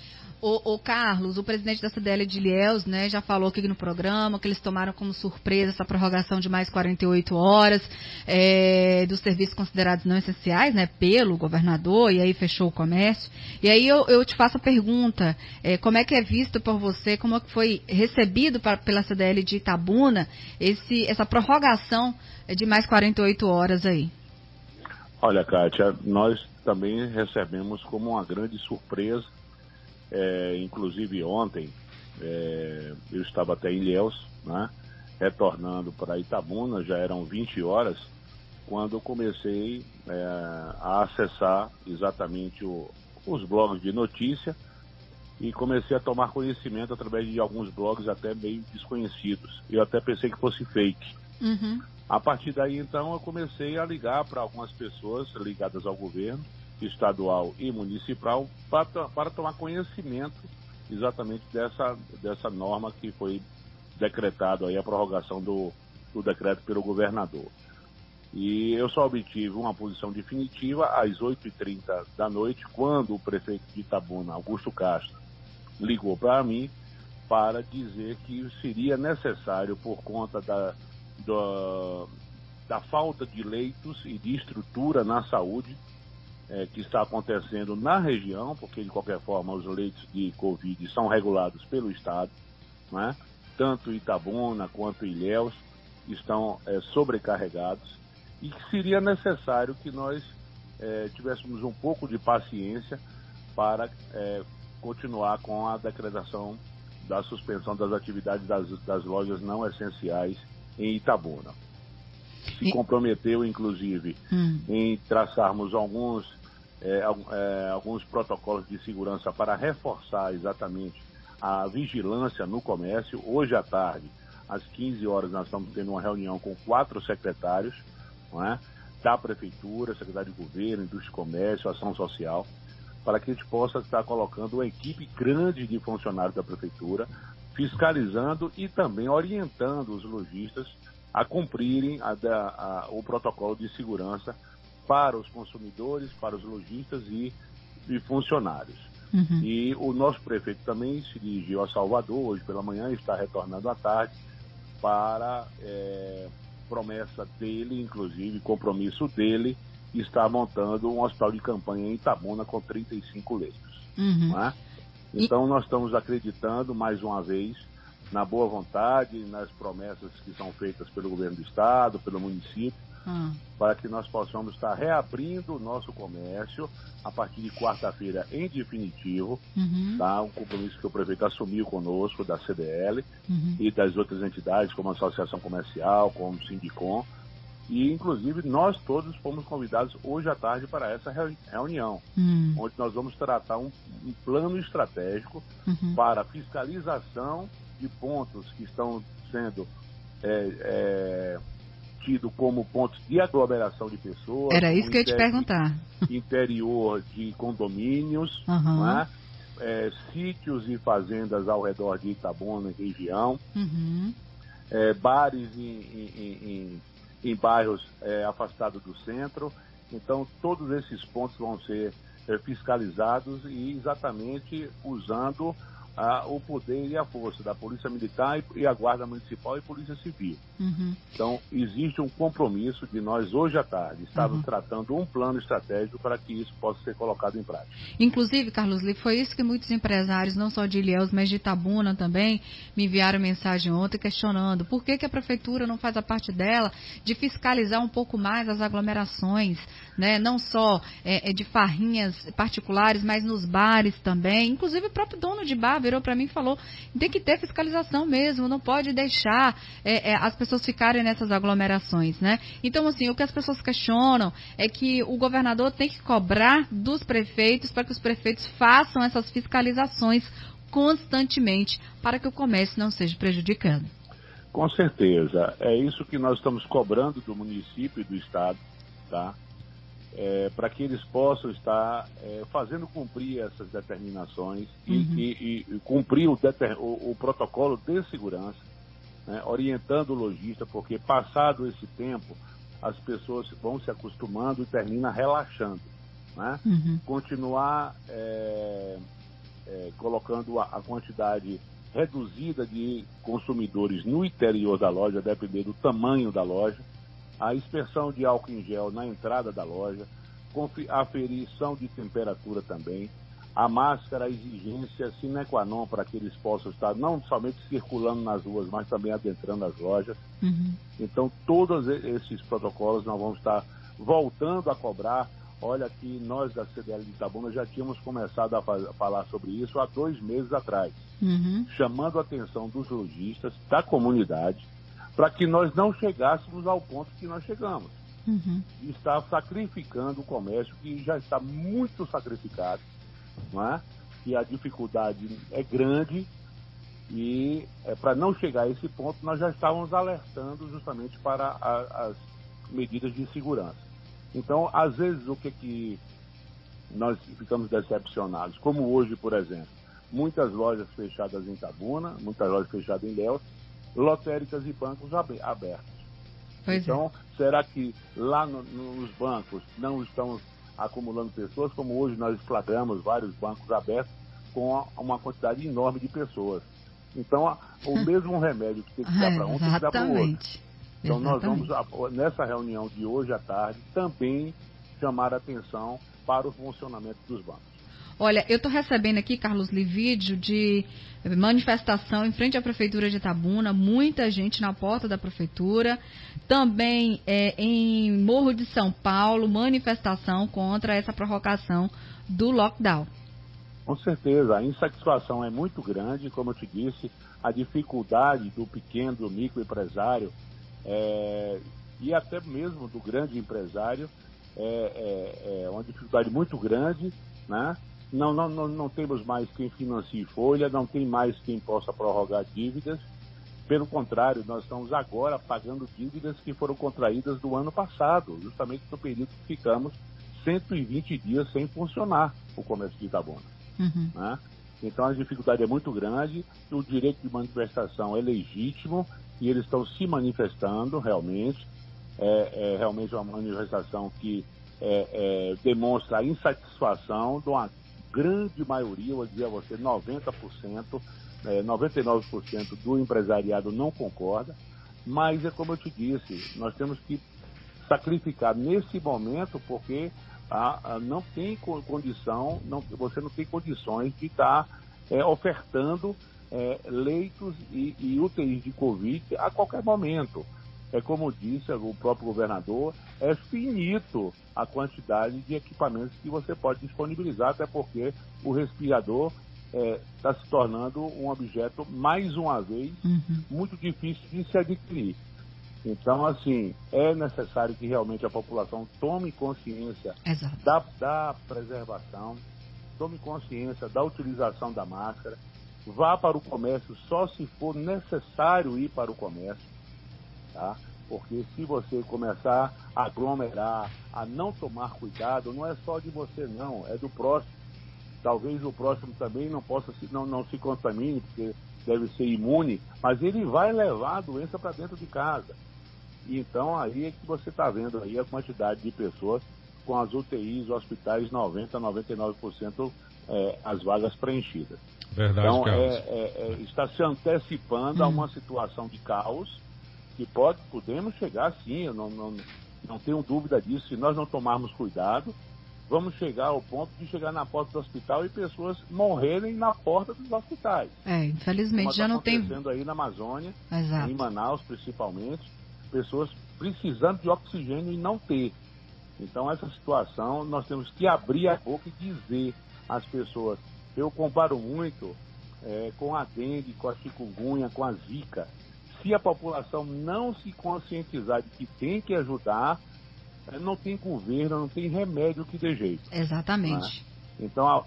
O Carlos, o presidente da CDL de Ilhéus, né, já falou aqui no programa que eles tomaram como surpresa essa prorrogação de mais 48 horas dos serviços considerados não essenciais, né, pelo governador, e aí fechou o comércio. E aí eu te faço a pergunta, como é que é visto por você, como é que foi recebido pela CDL de Itabuna essa prorrogação de mais 48 horas aí? Olha, Kátia, nós também recebemos como uma grande surpresa. Inclusive ontem eu estava até em Ilhéus, né? retornando para Itabuna, já eram 20 horas, quando eu comecei a acessar exatamente os blogs de notícia e comecei a tomar conhecimento através de alguns blogs até meio desconhecidos. Eu até pensei que fosse fake. Uhum. A partir daí, então, eu comecei a ligar para algumas pessoas ligadas ao governo estadual e municipal para tomar conhecimento exatamente dessa norma que foi decretado aí, a prorrogação do decreto pelo governador. E eu só obtive uma posição definitiva às 8h30 da noite, quando o prefeito de Itabuna, Augusto Castro, ligou para mim para dizer que seria necessário, por conta da falta de leitos e de estrutura na saúde que está acontecendo na região, porque de qualquer forma os leitos de Covid são regulados pelo Estado, né? Tanto Itabuna quanto Ilhéus estão sobrecarregados, e que seria necessário que nós tivéssemos um pouco de paciência para continuar com a decretação da suspensão das atividades das lojas não essenciais em Itabuna. Se comprometeu, inclusive, em traçarmos alguns protocolos de segurança para reforçar exatamente a vigilância no comércio. Hoje à tarde, às 15 horas, nós estamos tendo uma reunião com 4 secretários, não é? Da Prefeitura, secretário de Governo, Indústria e Comércio, Ação Social, para que a gente possa estar colocando uma equipe grande de funcionários da Prefeitura, fiscalizando e também orientando os lojistas a cumprirem o protocolo de segurança para os consumidores, para os lojistas e funcionários. Uhum. E o nosso prefeito também se dirigiu a Salvador hoje pela manhã, está retornando à tarde, para promessa dele, inclusive compromisso dele, estar montando um hospital de campanha em Itabuna com 35 leitos. Uhum. Não é? Então nós estamos acreditando mais uma vez na boa vontade, nas promessas que são feitas pelo governo do estado, pelo município, para que nós possamos estar reabrindo o nosso comércio a partir de quarta-feira em definitivo, tá? Um compromisso que o prefeito assumiu conosco, da CDL e das outras entidades, como a Associação Comercial, como o Sindicom, e inclusive nós todos fomos convidados hoje à tarde para essa reunião, onde nós vamos tratar um plano estratégico para fiscalização de pontos que estão sendo tido como pontos de aglomeração de pessoas. Era isso que eu ia te perguntar. Interior de condomínios, né? Sítios e fazendas ao redor de Itabuna e região, bares em bairros afastados do centro. Então, todos esses pontos vão ser fiscalizados e exatamente usando o poder e a força da Polícia Militar e a Guarda Municipal e Polícia Civil. Então, existe um compromisso de nós, hoje à tarde, estarmos tratando um plano estratégico para que isso possa ser colocado em prática. Inclusive, Carlos Lee, foi isso que muitos empresários, não só de Ilhéus, mas de Itabuna também, me enviaram mensagem ontem questionando por que a Prefeitura não faz a parte dela de fiscalizar um pouco mais as aglomerações, né? Não só de farrinhas particulares, mas nos bares também. Inclusive, o próprio dono de bar virou para mim e falou, tem que ter fiscalização mesmo, não pode deixar as pessoas ficarem nessas aglomerações, né? Então, assim, o que as pessoas questionam é que o governador tem que cobrar dos prefeitos para que os prefeitos façam essas fiscalizações constantemente para que o comércio não seja prejudicado. Com certeza, é isso que nós estamos cobrando do município e do estado, tá? Para que eles possam estar fazendo cumprir essas determinações e cumprir o protocolo de segurança, né, orientando o lojista, porque passado esse tempo as pessoas vão se acostumando e termina relaxando, né? Continuar colocando a quantidade reduzida de consumidores no interior da loja, a depender do tamanho da loja, a aspersão de álcool em gel na entrada da loja, a aferição de temperatura também, a máscara, a exigência sine qua non para que eles possam estar não somente circulando nas ruas, mas também adentrando as lojas. Então, todos esses protocolos nós vamos estar voltando a cobrar. Olha que nós da CDL de Itabuna já tínhamos começado a falar sobre isso há 2 meses atrás, chamando a atenção dos lojistas, da comunidade, para que nós não chegássemos ao ponto que nós chegamos. E está sacrificando o comércio, que já está muito sacrificado, não é? E a dificuldade é grande, e para não chegar a esse ponto, nós já estávamos alertando justamente para as medidas de segurança. Então, às vezes, o que nós ficamos decepcionados, como hoje, por exemplo, muitas lojas fechadas em Itabuna, muitas lojas fechadas em Ilhéus, lotéricas e bancos abertos. Então, será que lá nos bancos não estão acumulando pessoas, como hoje nós flagramos vários bancos abertos com uma quantidade enorme de pessoas? Então, o mesmo remédio que tem que dar para um, tem que dar para o outro. Então, nós vamos, nessa reunião de hoje à tarde, também chamar a atenção para o funcionamento dos bancos. Olha, eu estou recebendo aqui, Carlos Lee, vídeo de manifestação em frente à Prefeitura de Itabuna, muita gente na porta da Prefeitura, também em Morro de São Paulo, manifestação contra essa prorrogação do lockdown. Com certeza, a insatisfação é muito grande, como eu te disse, a dificuldade do pequeno, do microempresário e até mesmo do grande empresário é uma dificuldade muito grande, né? Não temos mais quem financie folha, não tem mais quem possa prorrogar dívidas. Pelo contrário, nós estamos agora pagando dívidas que foram contraídas do ano passado, justamente no período que ficamos 120 dias sem funcionar o comércio de Itabuna. Né? Então a dificuldade é muito grande, o direito de manifestação é legítimo e eles estão se manifestando realmente. É realmente uma manifestação que demonstra a insatisfação de uma grande maioria, eu vou dizer a você, 90%, 99% do empresariado não concorda, mas é como eu te disse, nós temos que sacrificar nesse momento, porque não tem condição, você não tem condições de estar ofertando leitos e UTIs de Covid a qualquer momento. Como disse o próprio governador, é finito a quantidade de equipamentos que você pode disponibilizar, até porque o respirador está se tornando um objeto, mais uma vez, muito difícil de se adquirir. Então, assim, é necessário que realmente a população tome consciência da preservação, tome consciência da utilização da máscara, vá para o comércio só se for necessário ir para o comércio. Tá? Porque se você começar a aglomerar, a não tomar cuidado, não é só de você não, é do próximo. Talvez o próximo também não se contamine, porque deve ser imune, mas ele vai levar a doença para dentro de casa. E então aí é que você está vendo aí a quantidade de pessoas com as UTIs, hospitais, 90%, 99% as vagas preenchidas. Verdade, então Carlos. Está se antecipando a uma situação de caos, que podemos chegar sim, eu não tenho dúvida disso. Se nós não tomarmos cuidado, vamos chegar ao ponto de chegar na porta do hospital e pessoas morrerem na porta dos hospitais. Infelizmente já não tem. Acontecendo aí na Amazônia, Exato. Em Manaus principalmente, pessoas precisando de oxigênio e não ter. Então essa situação nós temos que abrir a boca e dizer às pessoas. Eu comparo muito com a dengue, com a chikungunya, com a zika. Se a população não se conscientizar de que tem que ajudar, não tem governo, não tem remédio que dê jeito. Exatamente. Né? Então,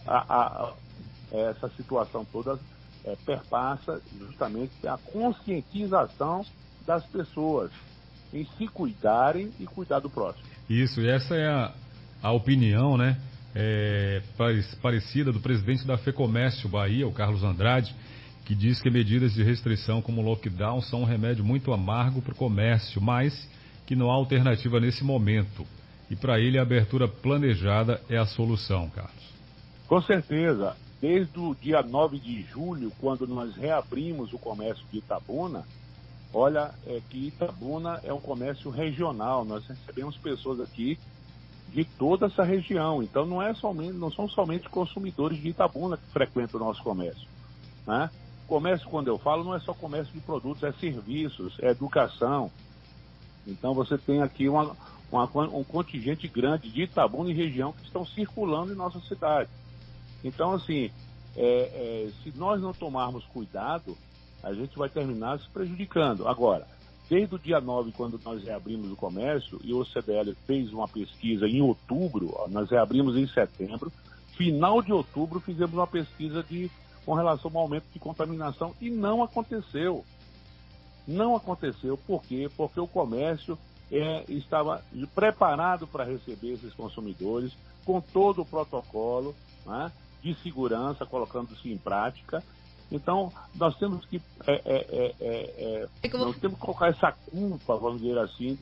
essa situação toda perpassa justamente a conscientização das pessoas em se cuidarem e cuidar do próximo. Isso, e essa é a opinião, né, parecida do presidente da FEComércio Bahia, o Carlos Andrade, que diz que medidas de restrição como o lockdown são um remédio muito amargo para o comércio, mas que não há alternativa nesse momento. E para ele a abertura planejada é a solução, Carlos. Com certeza. Desde o dia 9 de julho, quando nós reabrimos o comércio de Itabuna, olha, que Itabuna é um comércio regional. Nós recebemos pessoas aqui de toda essa região. Então não são somente consumidores de Itabuna que frequentam o nosso comércio, né? Comércio, quando eu falo, não é só comércio de produtos, é serviços, é educação. Então você tem aqui um contingente grande de Itabuna e região que estão circulando em nossa cidade. Então, assim, se nós não tomarmos cuidado, a gente vai terminar se prejudicando. Agora, Desde o dia 9, quando nós reabrimos o comércio, e o CDL fez uma pesquisa em outubro, nós reabrimos em setembro, final de outubro fizemos uma pesquisa com relação ao aumento de contaminação e não aconteceu. Não aconteceu. Por quê? Porque o comércio estava preparado para receber esses consumidores, com todo o protocolo, né, de segurança, colocando-se em prática. Então, nós temos que colocar essa culpa, vamos dizer assim,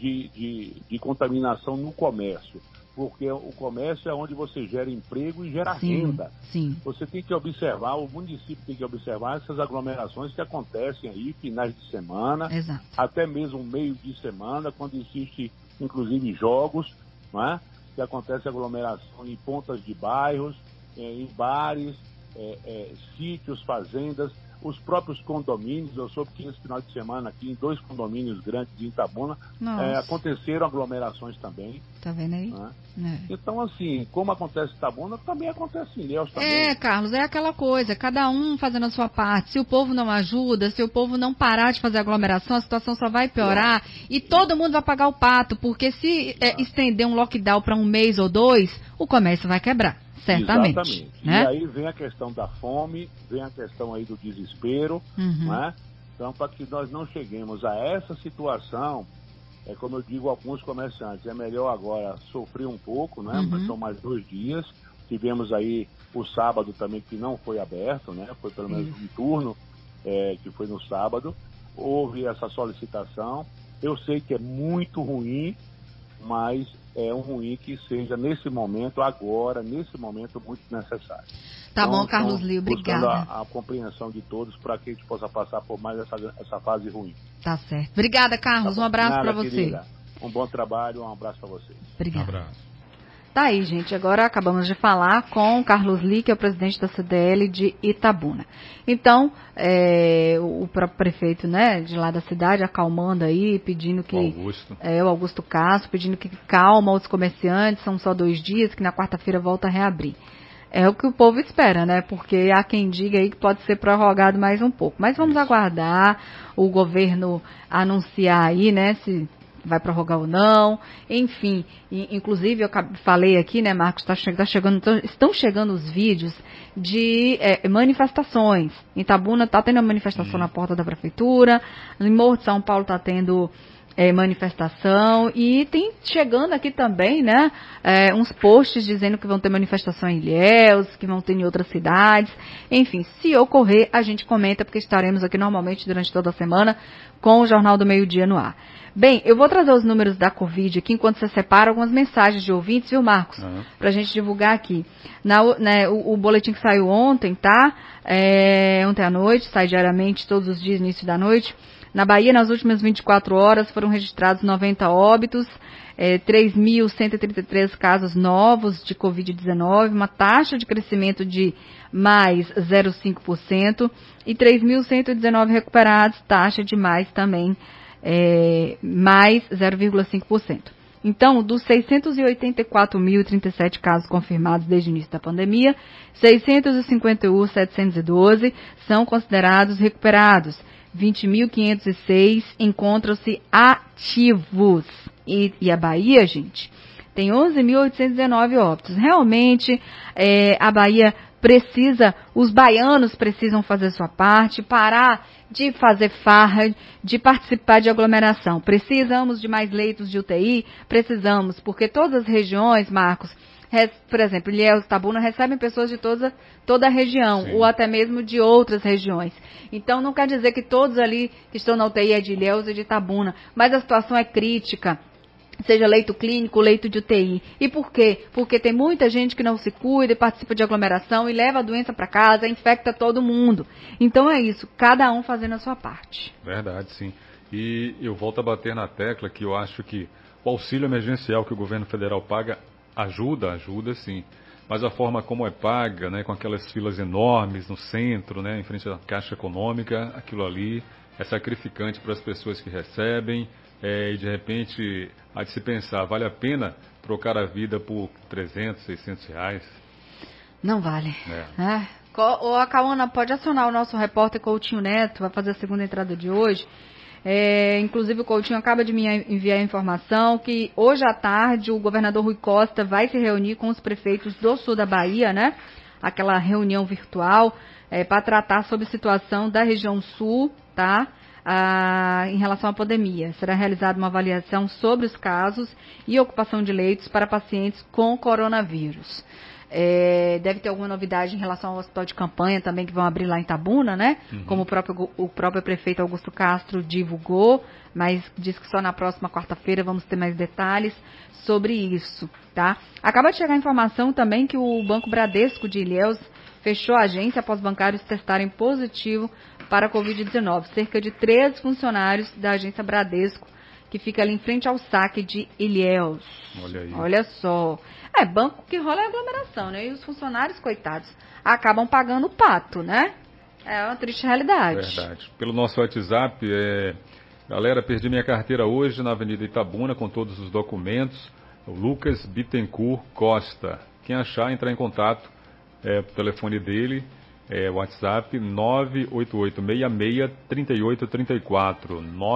de contaminação no comércio. Porque o comércio é onde você gera emprego e gera renda. Sim. Você tem que observar, o município tem que observar essas aglomerações que acontecem aí, finais de semana, Exato. até mesmo meio de semana, quando existe, inclusive, jogos, não é? Que acontece aglomeração em pontas de bairros, em bares, sítios, fazendas, os próprios condomínios. Eu soube que esse final de semana aqui, em 2 condomínios grandes de Itabuna, aconteceram aglomerações também. Tá vendo aí? Então, assim, como acontece em Itabuna, também acontece em Ilhéus também. Carlos, é aquela coisa, cada um fazendo a sua parte. Se o povo não ajuda, se o povo não parar de fazer aglomeração, a situação só vai piorar e todo mundo vai pagar o pato, porque se estender um lockdown para 1 mês ou 2, o comércio vai quebrar. Certamente. Exatamente. Né? E aí vem a questão da fome, vem a questão aí do desespero, né? Então, para que nós não cheguemos a essa situação, como eu digo a alguns comerciantes, é melhor agora sofrer um pouco, né? Mas são mais 2 dias. Tivemos aí o sábado também que não foi aberto, né? Foi pelo menos um turno que foi no sábado. Houve essa solicitação. Eu sei que é muito ruim, mas é um ruim que seja nesse momento, agora, nesse momento, muito necessário. Tá bom, Carlos Lio, obrigada. A compreensão de todos para que a gente possa passar por mais essa fase ruim. Tá certo. Obrigada, Carlos. Um abraço para você. Querida. Um bom trabalho, um abraço para você. Obrigada. Um abraço. Tá aí, gente. Agora acabamos de falar com o Carlos Lee, que é o presidente da CDL de Itabuna. Então, o próprio prefeito, né, de lá da cidade, acalmando aí, pedindo que... o Augusto Castro, pedindo que calma os comerciantes, são só 2 dias, que na quarta-feira volta a reabrir. É o que o povo espera, né? Porque há quem diga aí que pode ser prorrogado mais um pouco. Mas vamos aguardar o governo anunciar aí, né, se vai prorrogar ou não, enfim, inclusive eu falei aqui, né, Marcos, estão chegando os vídeos de manifestações. Em Itabuna está tendo uma manifestação na porta da prefeitura, em Morro de São Paulo está tendo manifestação, e tem chegando aqui também, né, uns posts dizendo que vão ter manifestação em Ilhéus, que vão ter em outras cidades. Enfim, se ocorrer, a gente comenta, porque estaremos aqui normalmente durante toda a semana com o Jornal do Meio-Dia no ar. Bem, eu vou trazer os números da Covid aqui, enquanto você separa algumas mensagens de ouvintes, viu, Marcos? Pra gente divulgar aqui. O boletim que saiu ontem, tá? Ontem à noite, sai diariamente, todos os dias, início da noite. Na Bahia, nas últimas 24 horas, foram registrados 90 óbitos, 3.133 casos novos de Covid-19, uma taxa de crescimento de mais 0,5% e 3.119 recuperados, taxa de mais também, mais 0,5%. Então, dos 684.037 casos confirmados desde o início da pandemia, 651.712 são considerados recuperados. 20.506 encontram-se ativos. E a Bahia, gente, tem 11.819 óbitos. Realmente, a Bahia precisa, os baianos precisam fazer sua parte, parar de fazer farra, de participar de aglomeração. Precisamos de mais leitos de UTI? Precisamos, porque todas as regiões, Marcos, por exemplo, Ilhéus, Itabuna, recebem pessoas de toda a região, ou até mesmo de outras regiões. Então, não quer dizer que todos ali que estão na UTI é de Ilhéus e de Itabuna, mas a situação é crítica, seja leito clínico, leito de UTI. E por quê? Porque tem muita gente que não se cuida e participa de aglomeração e leva a doença para casa, infecta todo mundo. Então é isso, cada um fazendo a sua parte. Verdade, sim. E eu volto a bater na tecla que eu acho que o auxílio emergencial que o governo federal paga ajuda sim. Mas a forma como é paga, né, com aquelas filas enormes no centro, né, em frente à Caixa Econômica, aquilo ali é sacrificante para as pessoas que recebem, e de repente, há de se pensar, vale a pena trocar a vida por 300, 600 reais? Não vale. O Acaúna pode acionar o nosso repórter Coutinho Neto, vai fazer a segunda entrada de hoje. Inclusive o Coutinho acaba de me enviar a informação que hoje à tarde o governador Rui Costa vai se reunir com os prefeitos do sul da Bahia, né? Aquela reunião virtual para tratar sobre a situação da região sul, tá? Em relação à pandemia. Será realizada uma avaliação sobre os casos e ocupação de leitos para pacientes com coronavírus. Deve ter alguma novidade em relação ao hospital de campanha também, que vão abrir lá em Itabuna, né? Uhum. Como o próprio prefeito Augusto Castro divulgou, mas diz que só na próxima quarta-feira vamos ter mais detalhes sobre isso, tá? Acaba de chegar a informação também que o Banco Bradesco de Ilhéus fechou a agência após bancários testarem positivo para a Covid-19. Cerca de 13 funcionários da agência Bradesco, que fica ali em frente ao saque de Ilhéus. Olha aí. Olha só. Banco que rola é aglomeração, né? E os funcionários, coitados, acabam pagando o pato, né? É uma triste realidade. Verdade. Pelo nosso WhatsApp, galera, perdi minha carteira hoje na Avenida Itabuna com todos os documentos. O Lucas Bittencourt Costa. Quem achar, entrar em contato. O telefone dele WhatsApp 988663834.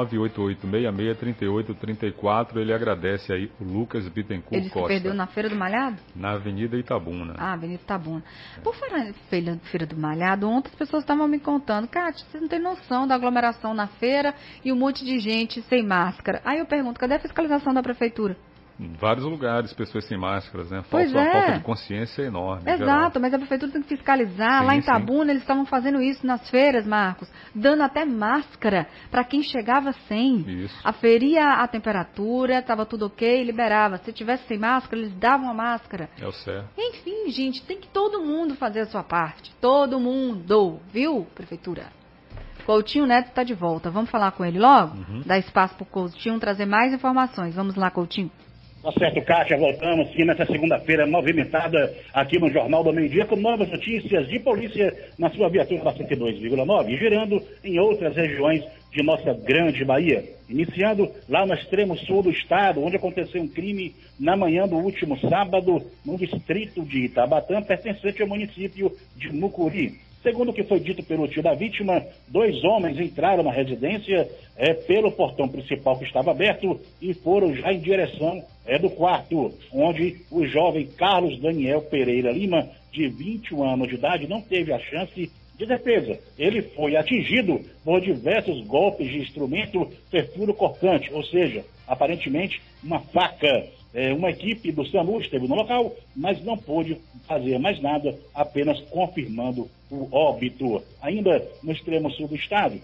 988663834. Ele agradece aí o Lucas Bittencourt Ele Costa. Ele se perdeu na Feira do Malhado? Na Avenida Itabuna. Avenida Itabuna. Por falar em Feira do Malhado, ontem as pessoas estavam me contando, Cátia, você não tem noção da aglomeração na feira e um monte de gente sem máscara. Aí eu pergunto, cadê a fiscalização da prefeitura? Em vários lugares, pessoas sem máscaras, né? Pois A falta de consciência é enorme. Exato, mas a prefeitura tem que fiscalizar. Sim, lá em Itabuna eles estavam fazendo isso nas feiras, Marcos, dando até máscara para quem chegava sem. Isso. Aferia a temperatura, estava tudo ok, liberava. Se tivesse sem máscara, eles davam a máscara. É o certo. Enfim, gente, tem que todo mundo fazer a sua parte. Todo mundo, viu, prefeitura? Coutinho Neto está de volta. Vamos falar com ele logo? Dar espaço para o Coutinho trazer mais informações. Vamos lá, Coutinho. Tá certo, Kátia, voltamos sim nessa segunda-feira movimentada aqui no Jornal do Meio-Dia com novas notícias de polícia na sua viatura da 102,9 e girando em outras regiões de nossa grande Bahia. Iniciando lá no extremo sul do estado, onde aconteceu um crime na manhã do último sábado no distrito de Itabatã, pertencente ao município de Mucuri. Segundo o que foi dito pelo tio da vítima, 2 homens entraram na residência pelo portão principal que estava aberto e foram já em direção do quarto, onde o jovem Carlos Daniel Pereira Lima, de 21 anos de idade, não teve a chance de defesa. Ele foi atingido por diversos golpes de instrumento perfuro-cortante, ou seja, aparentemente uma faca. Uma equipe do SAMU esteve no local, mas não pôde fazer mais nada, apenas confirmando o óbito. Ainda no extremo sul do estado,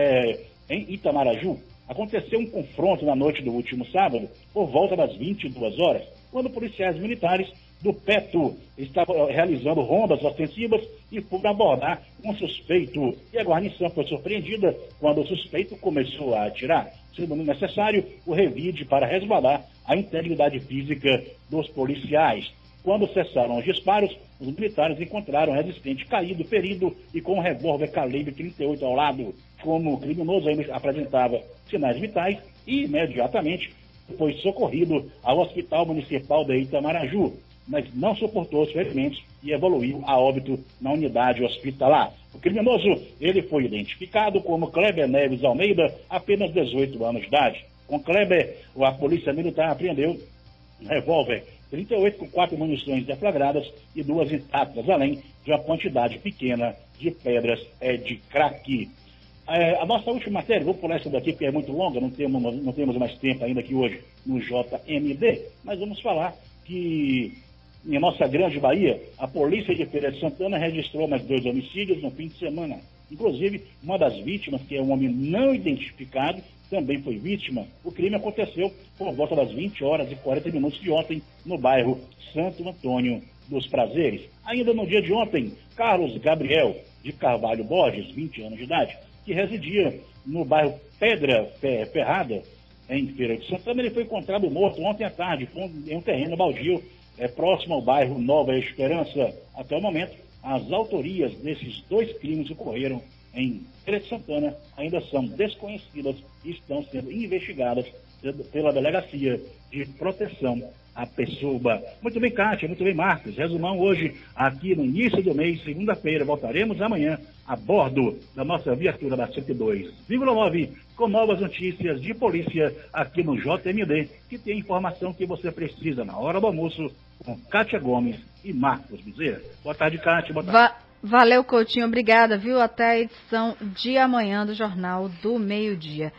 em Itamaraju, aconteceu um confronto na noite do último sábado, por volta das 22 horas, quando policiais militares do PETU estavam realizando rondas ostensivas e foram abordar um suspeito. E a guarnição foi surpreendida quando o suspeito começou a atirar, sendo necessário o revide para resguardar a integridade física dos policiais. Quando cessaram os disparos, os militares encontraram o resistente caído, ferido e com um revólver calibre 38 ao lado. Como o criminoso ainda apresentava sinais vitais, e imediatamente foi socorrido ao Hospital Municipal de Itamaraju, mas não suportou os ferimentos e evoluiu a óbito na unidade hospitalar. O criminoso, ele foi identificado como Kleber Neves Almeida, apenas 18 anos de idade. Com Kleber, a polícia militar apreendeu um revólver 38 com 4 munições deflagradas e 2 intactas, além de uma quantidade pequena de pedras de crack. A nossa última matéria, vou pular essa daqui porque é muito longa, não temos mais tempo ainda aqui hoje no JMD, mas vamos falar que em nossa grande Bahia, a polícia de Feira de Santana registrou mais 2 homicídios no fim de semana. Inclusive, uma das vítimas, que é um homem não identificado, também foi vítima. O crime aconteceu por volta das 20 horas e 40 minutos de ontem, no bairro Santo Antônio dos Prazeres. Ainda no dia de ontem, Carlos Gabriel de Carvalho Borges, 20 anos de idade, que residia no bairro Pedra Ferrada, em Feira de Santana, ele foi encontrado morto ontem à tarde em um terreno baldio próximo ao bairro Nova Esperança. Até o momento, as autorias desses 2 crimes que ocorreram em Feira de Santana ainda são desconhecidas e estão sendo investigadas pela Delegacia de Proteção à Pessoa. Muito bem, Kátia, muito bem, Marcos. Resumão hoje, aqui no início do mês, segunda-feira. Voltaremos amanhã a bordo da nossa viatura da 102,9, com novas notícias de polícia aqui no JMD, que tem a informação que você precisa na hora do almoço, com Kátia Gomes e Marcos Bezerra. Boa tarde, Kátia. Boa tarde. Valeu, Coutinho. Obrigada, viu? Até a edição de amanhã do Jornal do Meio-Dia.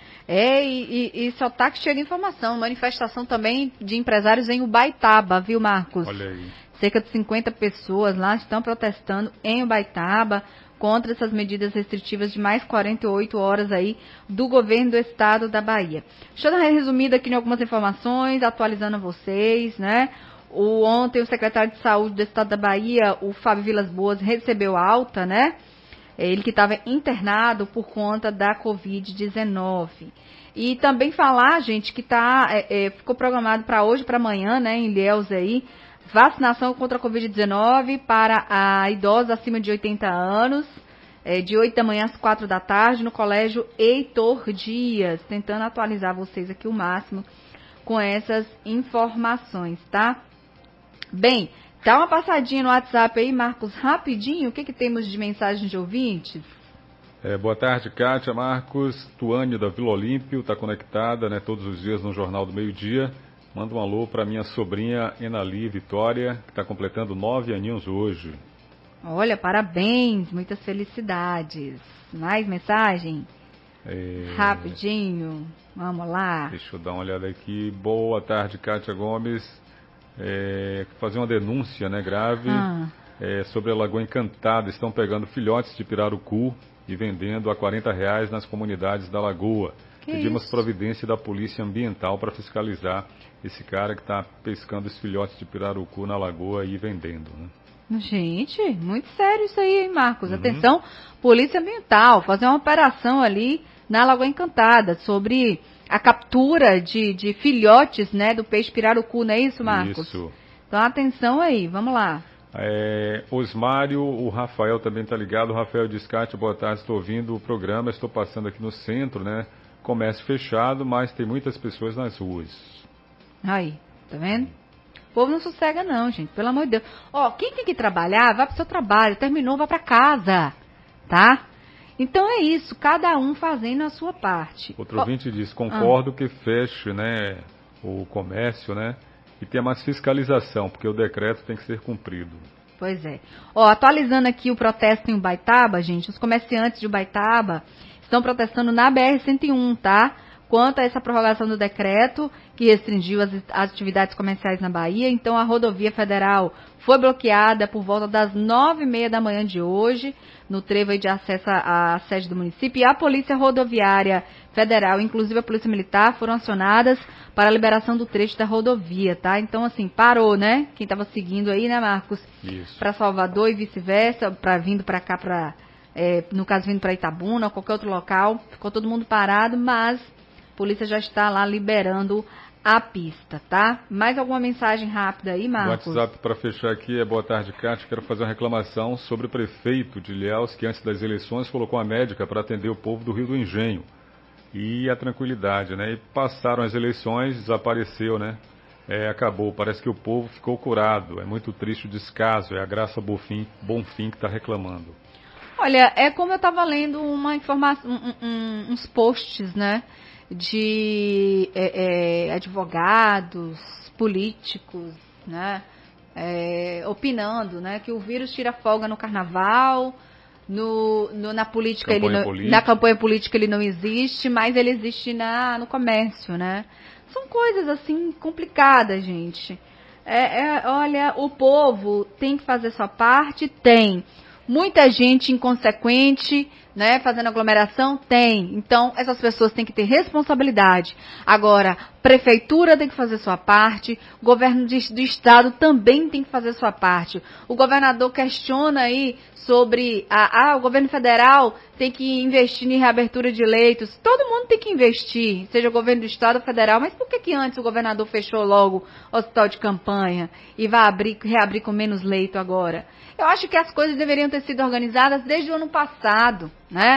E só tá que chega informação. Manifestação também de empresários em Ubaitaba, viu, Marcos? Olha aí. Cerca de 50 pessoas lá estão protestando em Ubaitaba contra essas medidas restritivas de mais 48 horas aí do governo do estado da Bahia. Deixa eu dar uma resumida aqui em algumas informações, atualizando a vocês, né? Ontem o secretário de Saúde do estado da Bahia, o Fábio Vilas Boas, recebeu alta, né? Ele que estava internado por conta da Covid-19. E também falar, gente, que ficou programado para hoje, para amanhã, né, em Ilhéus aí, vacinação contra a Covid-19 para a idosa acima de 80 anos, de 8 da manhã às 4 da tarde, no Colégio Heitor Dias. Tentando atualizar vocês aqui o máximo com essas informações, tá? Bem, dá uma passadinha no WhatsApp aí, Marcos, rapidinho. O que temos de mensagem de ouvintes? Boa tarde, Kátia, Marcos. Tuane da Vila Olímpio está conectada, né, todos os dias no Jornal do Meio-Dia. Manda um alô para minha sobrinha Enali Vitória, que está completando 9 aninhos hoje. Olha, parabéns, muitas felicidades. Mais mensagem? Rapidinho, vamos lá. Deixa eu dar uma olhada aqui. Boa tarde, Kátia Gomes. Fazer uma denúncia, né, grave sobre a Lagoa Encantada. Estão pegando filhotes de pirarucu e vendendo a R$40 nas comunidades da Lagoa. Pedimos providência da Polícia Ambiental para fiscalizar esse cara que está pescando os filhotes de pirarucu na Lagoa e vendendo, né? Gente, muito sério isso aí, hein, Marcos? Atenção, Polícia Ambiental, fazer uma operação ali na Lagoa Encantada sobre a captura de filhotes, né, do peixe pirarucu, não é isso, Marcos? Isso. Então, atenção aí, vamos lá. Osmário, o Rafael também está ligado. O Rafael diz, Kátia, boa tarde, estou ouvindo o programa, estou passando aqui no centro, né? Comércio fechado, mas tem muitas pessoas nas ruas. Aí, tá vendo? O povo não sossega não, gente, pelo amor de Deus. Ó, quem tem que trabalhar, vai pro seu trabalho, terminou, vai pra casa, tá? Então é isso, cada um fazendo a sua parte. Outro ouvinte diz, concordo que feche, né, o comércio, né, e tenha mais fiscalização, porque o decreto tem que ser cumprido. Pois é. Ó, atualizando aqui o protesto em Ubaitaba, gente, os comerciantes de Ubaitaba estão protestando na BR-101, tá? Quanto a essa prorrogação do decreto que restringiu as atividades comerciais na Bahia. Então, a rodovia federal foi bloqueada por volta das 9h30 da manhã de hoje, no trevo aí de acesso à sede do município. E a Polícia Rodoviária Federal, inclusive a Polícia Militar, foram acionadas para a liberação do trecho da rodovia, tá? Então, assim, parou, né? Quem estava seguindo aí, né, Marcos? Isso. Para Salvador e vice-versa, vindo para cá, no caso, vindo para Itabuna ou qualquer outro local. Ficou todo mundo parado, mas a polícia já está lá liberando a pista, tá? Mais alguma mensagem rápida aí, Marcos? O WhatsApp para fechar aqui é boa tarde, Kátia. Quero fazer uma reclamação sobre o prefeito de Ilhéus, que antes das eleições colocou uma médica para atender o povo do Rio do Engenho. E a tranquilidade, né? E passaram as eleições, desapareceu, né? Acabou. Parece que o povo ficou curado. É muito triste o descaso. É a Graça Bonfim que está reclamando. Olha, é como eu estava lendo uma informação, uns posts, né? De advogados, políticos, né, opinando, né, que o vírus tira folga no carnaval, na política na campanha política ele não existe, mas ele existe no comércio, né? São coisas assim complicadas, gente. Olha, o povo tem que fazer sua parte, tem. Muita gente inconsequente, né, fazendo aglomeração, tem. Então, essas pessoas têm que ter responsabilidade. Agora, prefeitura tem que fazer sua parte, governo do estado também tem que fazer sua parte. O governador questiona aí sobre o governo federal tem que investir em reabertura de leitos. Todo mundo tem que investir, seja o governo do estado ou federal. Mas por que antes o governador fechou logo o hospital de campanha e vai reabrir com menos leito agora? Eu acho que as coisas deveriam ter sido organizadas desde o ano passado, né?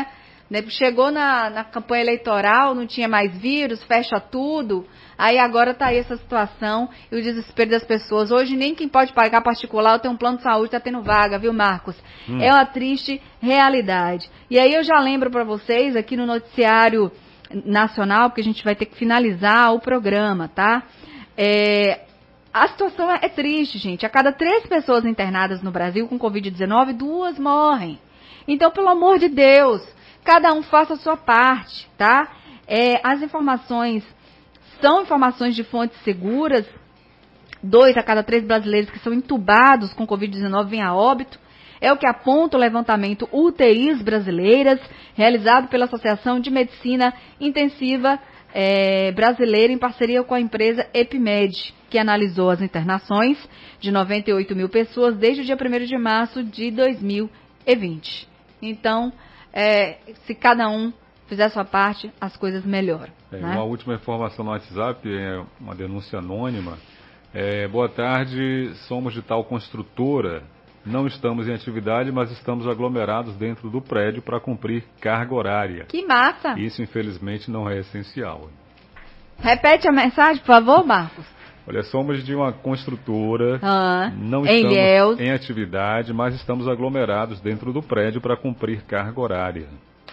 Chegou na campanha eleitoral, não tinha mais vírus, fecha tudo. Aí agora está aí essa situação e o desespero das pessoas. Hoje nem quem pode pagar particular, tem um plano de saúde, está tendo vaga, viu, Marcos? É uma triste realidade. E aí eu já lembro para vocês, aqui no noticiário nacional, porque a gente vai ter que finalizar o programa, tá? A situação é triste, gente. A cada 3 pessoas internadas no Brasil com Covid-19, 2 morrem. Então, pelo amor de Deus, cada um faça a sua parte, tá? As informações são informações de fontes seguras. 2 a cada 3 brasileiros que são entubados com Covid-19 vêm a óbito. É o que aponta o levantamento UTIs brasileiras, realizado pela Associação de Medicina Intensiva Brasileira, em parceria com a empresa Epimed, que analisou as internações de 98 mil pessoas desde o dia 1º de março de 2020. Então, se cada um fizer a sua parte, as coisas melhoram. Né? Uma última informação no WhatsApp, uma denúncia anônima. Boa tarde, somos de tal construtora, não estamos em atividade, mas estamos aglomerados dentro do prédio para cumprir carga horária. Que massa! Isso, infelizmente, não é essencial. Repete a mensagem, por favor, Marcos. Olha, somos de uma construtora, não em estamos Ilhéus. em atividade, mas estamos aglomerados dentro do prédio para cumprir carga horária.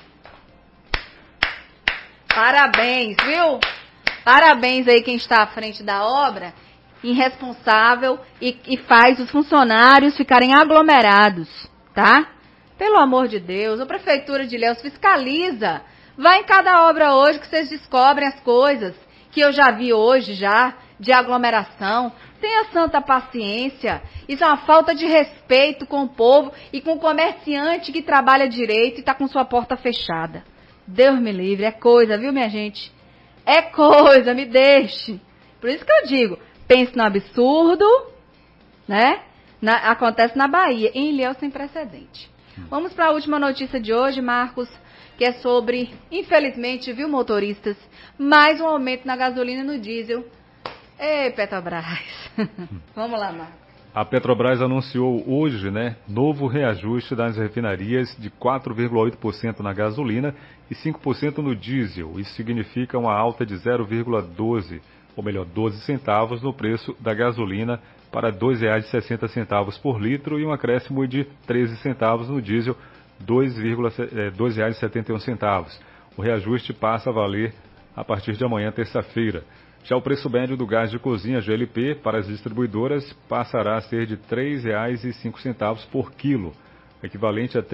Parabéns, viu? Parabéns aí quem está à frente da obra, irresponsável e faz os funcionários ficarem aglomerados, tá? Pelo amor de Deus, a Prefeitura de Ilhéus fiscaliza. Vai em cada obra hoje que vocês descobrem as coisas que eu já vi hoje de aglomeração. Tenha santa paciência. Isso é uma falta de respeito com o povo e com o comerciante que trabalha direito e está com sua porta fechada. Deus me livre, é coisa, viu, minha gente? É coisa, me deixe. Por isso que eu digo, pense no absurdo, né? Acontece na Bahia, em Ilhéus sem precedente. Vamos para a última notícia de hoje, Marcos, que é sobre, infelizmente, viu, motoristas, mais um aumento na gasolina e no diesel. Ei, Petrobras. Vamos lá, Marcos. A Petrobras anunciou hoje, novo reajuste das refinarias de 4,8% na gasolina e 5% no diesel. Isso significa uma alta de 0,12, ou melhor, 12 centavos no preço da gasolina para R$ 2,60 por litro e um acréscimo de 13 centavos no diesel, R$ 2,71. O reajuste passa a valer a partir de amanhã, terça-feira. Já o preço médio do gás de cozinha GLP para as distribuidoras passará a ser de R$ 3,05 por quilo, equivalente a R$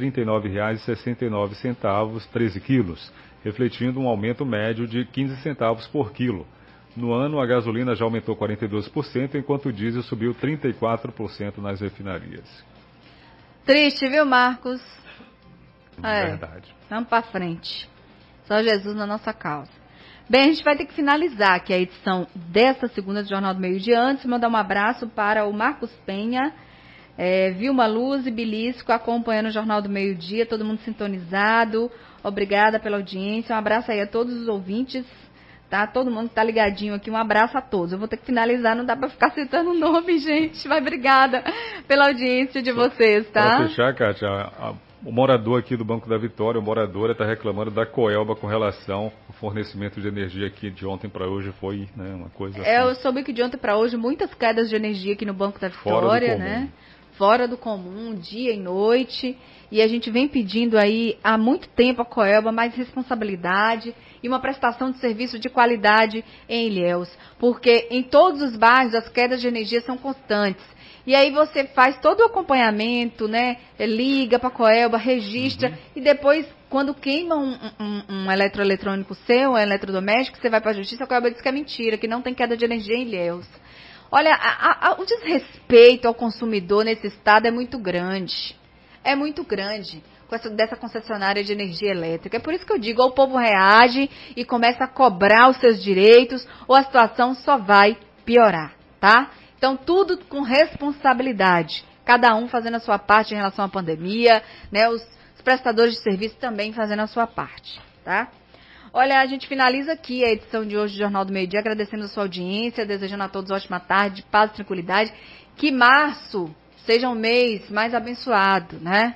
39,69, 13 quilos, refletindo um aumento médio de 15 centavos por quilo. No ano, a gasolina já aumentou 42%, enquanto o diesel subiu 34% nas refinarias. Triste, viu, Marcos? Verdade. Vamos para frente. Só Jesus na nossa causa. Bem, a gente vai ter que finalizar aqui a edição desta segunda do Jornal do Meio Dia. Antes, mandar um abraço para o Marcos Penha, Vilma Luz e Bilisco acompanhando o Jornal do Meio Dia, todo mundo sintonizado. Obrigada pela audiência. Um abraço aí a todos os ouvintes, tá? Todo mundo que tá ligadinho aqui, um abraço a todos. Eu vou ter que finalizar, não dá para ficar citando o nome, gente. Mas obrigada pela audiência de vocês, tá? Para fechar, Kátia, o morador aqui do Banco da Vitória, a moradora, está reclamando da Coelba com relação ao fornecimento de energia aqui de ontem para hoje. Foi uma coisa assim. Eu soube que de ontem para hoje muitas quedas de energia aqui no Banco da Vitória, né? Fora do comum, dia e noite. E a gente vem pedindo aí há muito tempo a Coelba mais responsabilidade e uma prestação de serviço de qualidade em Ilhéus. Porque em todos os bairros as quedas de energia são constantes. E aí você faz todo o acompanhamento, né? Liga para a Coelba, registra. E depois, quando queima um eletroeletrônico seu, um eletrodoméstico, você vai para a justiça, a Coelba diz que é mentira, que não tem queda de energia em Ilhéus. Olha, o desrespeito ao consumidor nesse estado é muito grande. É muito grande dessa concessionária de energia elétrica. É por isso que eu digo, ou o povo reage e começa a cobrar os seus direitos, ou a situação só vai piorar, tá? Então, tudo com responsabilidade. Cada um fazendo a sua parte em relação à pandemia, né? Os prestadores de serviço também fazendo a sua parte, tá? Olha, a gente finaliza aqui a edição de hoje do Jornal do Meio Dia, agradecendo a sua audiência, desejando a todos ótima tarde, paz e tranquilidade. Que março seja um mês mais abençoado, né?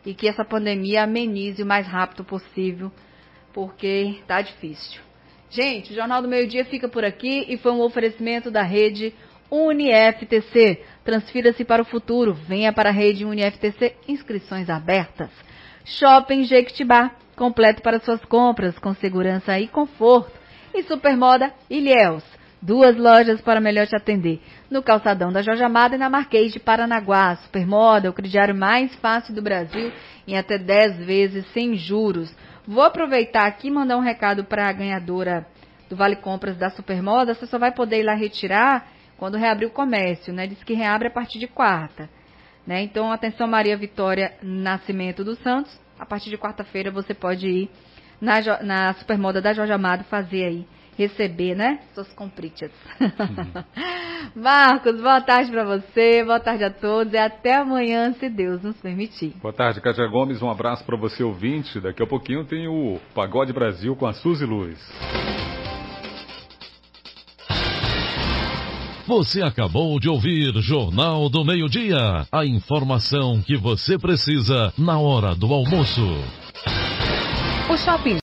e que essa pandemia amenize o mais rápido possível, porque tá difícil. Gente, o Jornal do Meio Dia fica por aqui e foi um oferecimento da rede UniFTC. Transfira-se para o futuro. Venha para a rede UniFTC. Inscrições abertas. Shopping Jequitibá. Completo para suas compras, com segurança e conforto. E Supermoda Ilhéus. 2 lojas para melhor te atender. No Calçadão da Jorge Amado e na Marquês de Paranaguá. Supermoda, o crediário mais fácil do Brasil, em até 10 vezes sem juros. Vou aproveitar aqui e mandar um recado para a ganhadora do Vale Compras da Supermoda. Você só vai poder ir lá retirar quando reabrir o comércio, né? Diz que reabre a partir de quarta, né? Então, atenção, Maria Vitória Nascimento dos Santos. A partir de quarta-feira você pode ir na Supermoda da Jorge Amado fazer aí, receber, né? Suas compritas. Marcos, boa tarde para você, boa tarde a todos e até amanhã, se Deus nos permitir. Boa tarde, Cátia Gomes, um abraço para você, ouvinte. Daqui a pouquinho tem o Pagode Brasil com a Suzy Luz. Você acabou de ouvir Jornal do Meio-Dia. A informação que você precisa na hora do almoço. O Shopping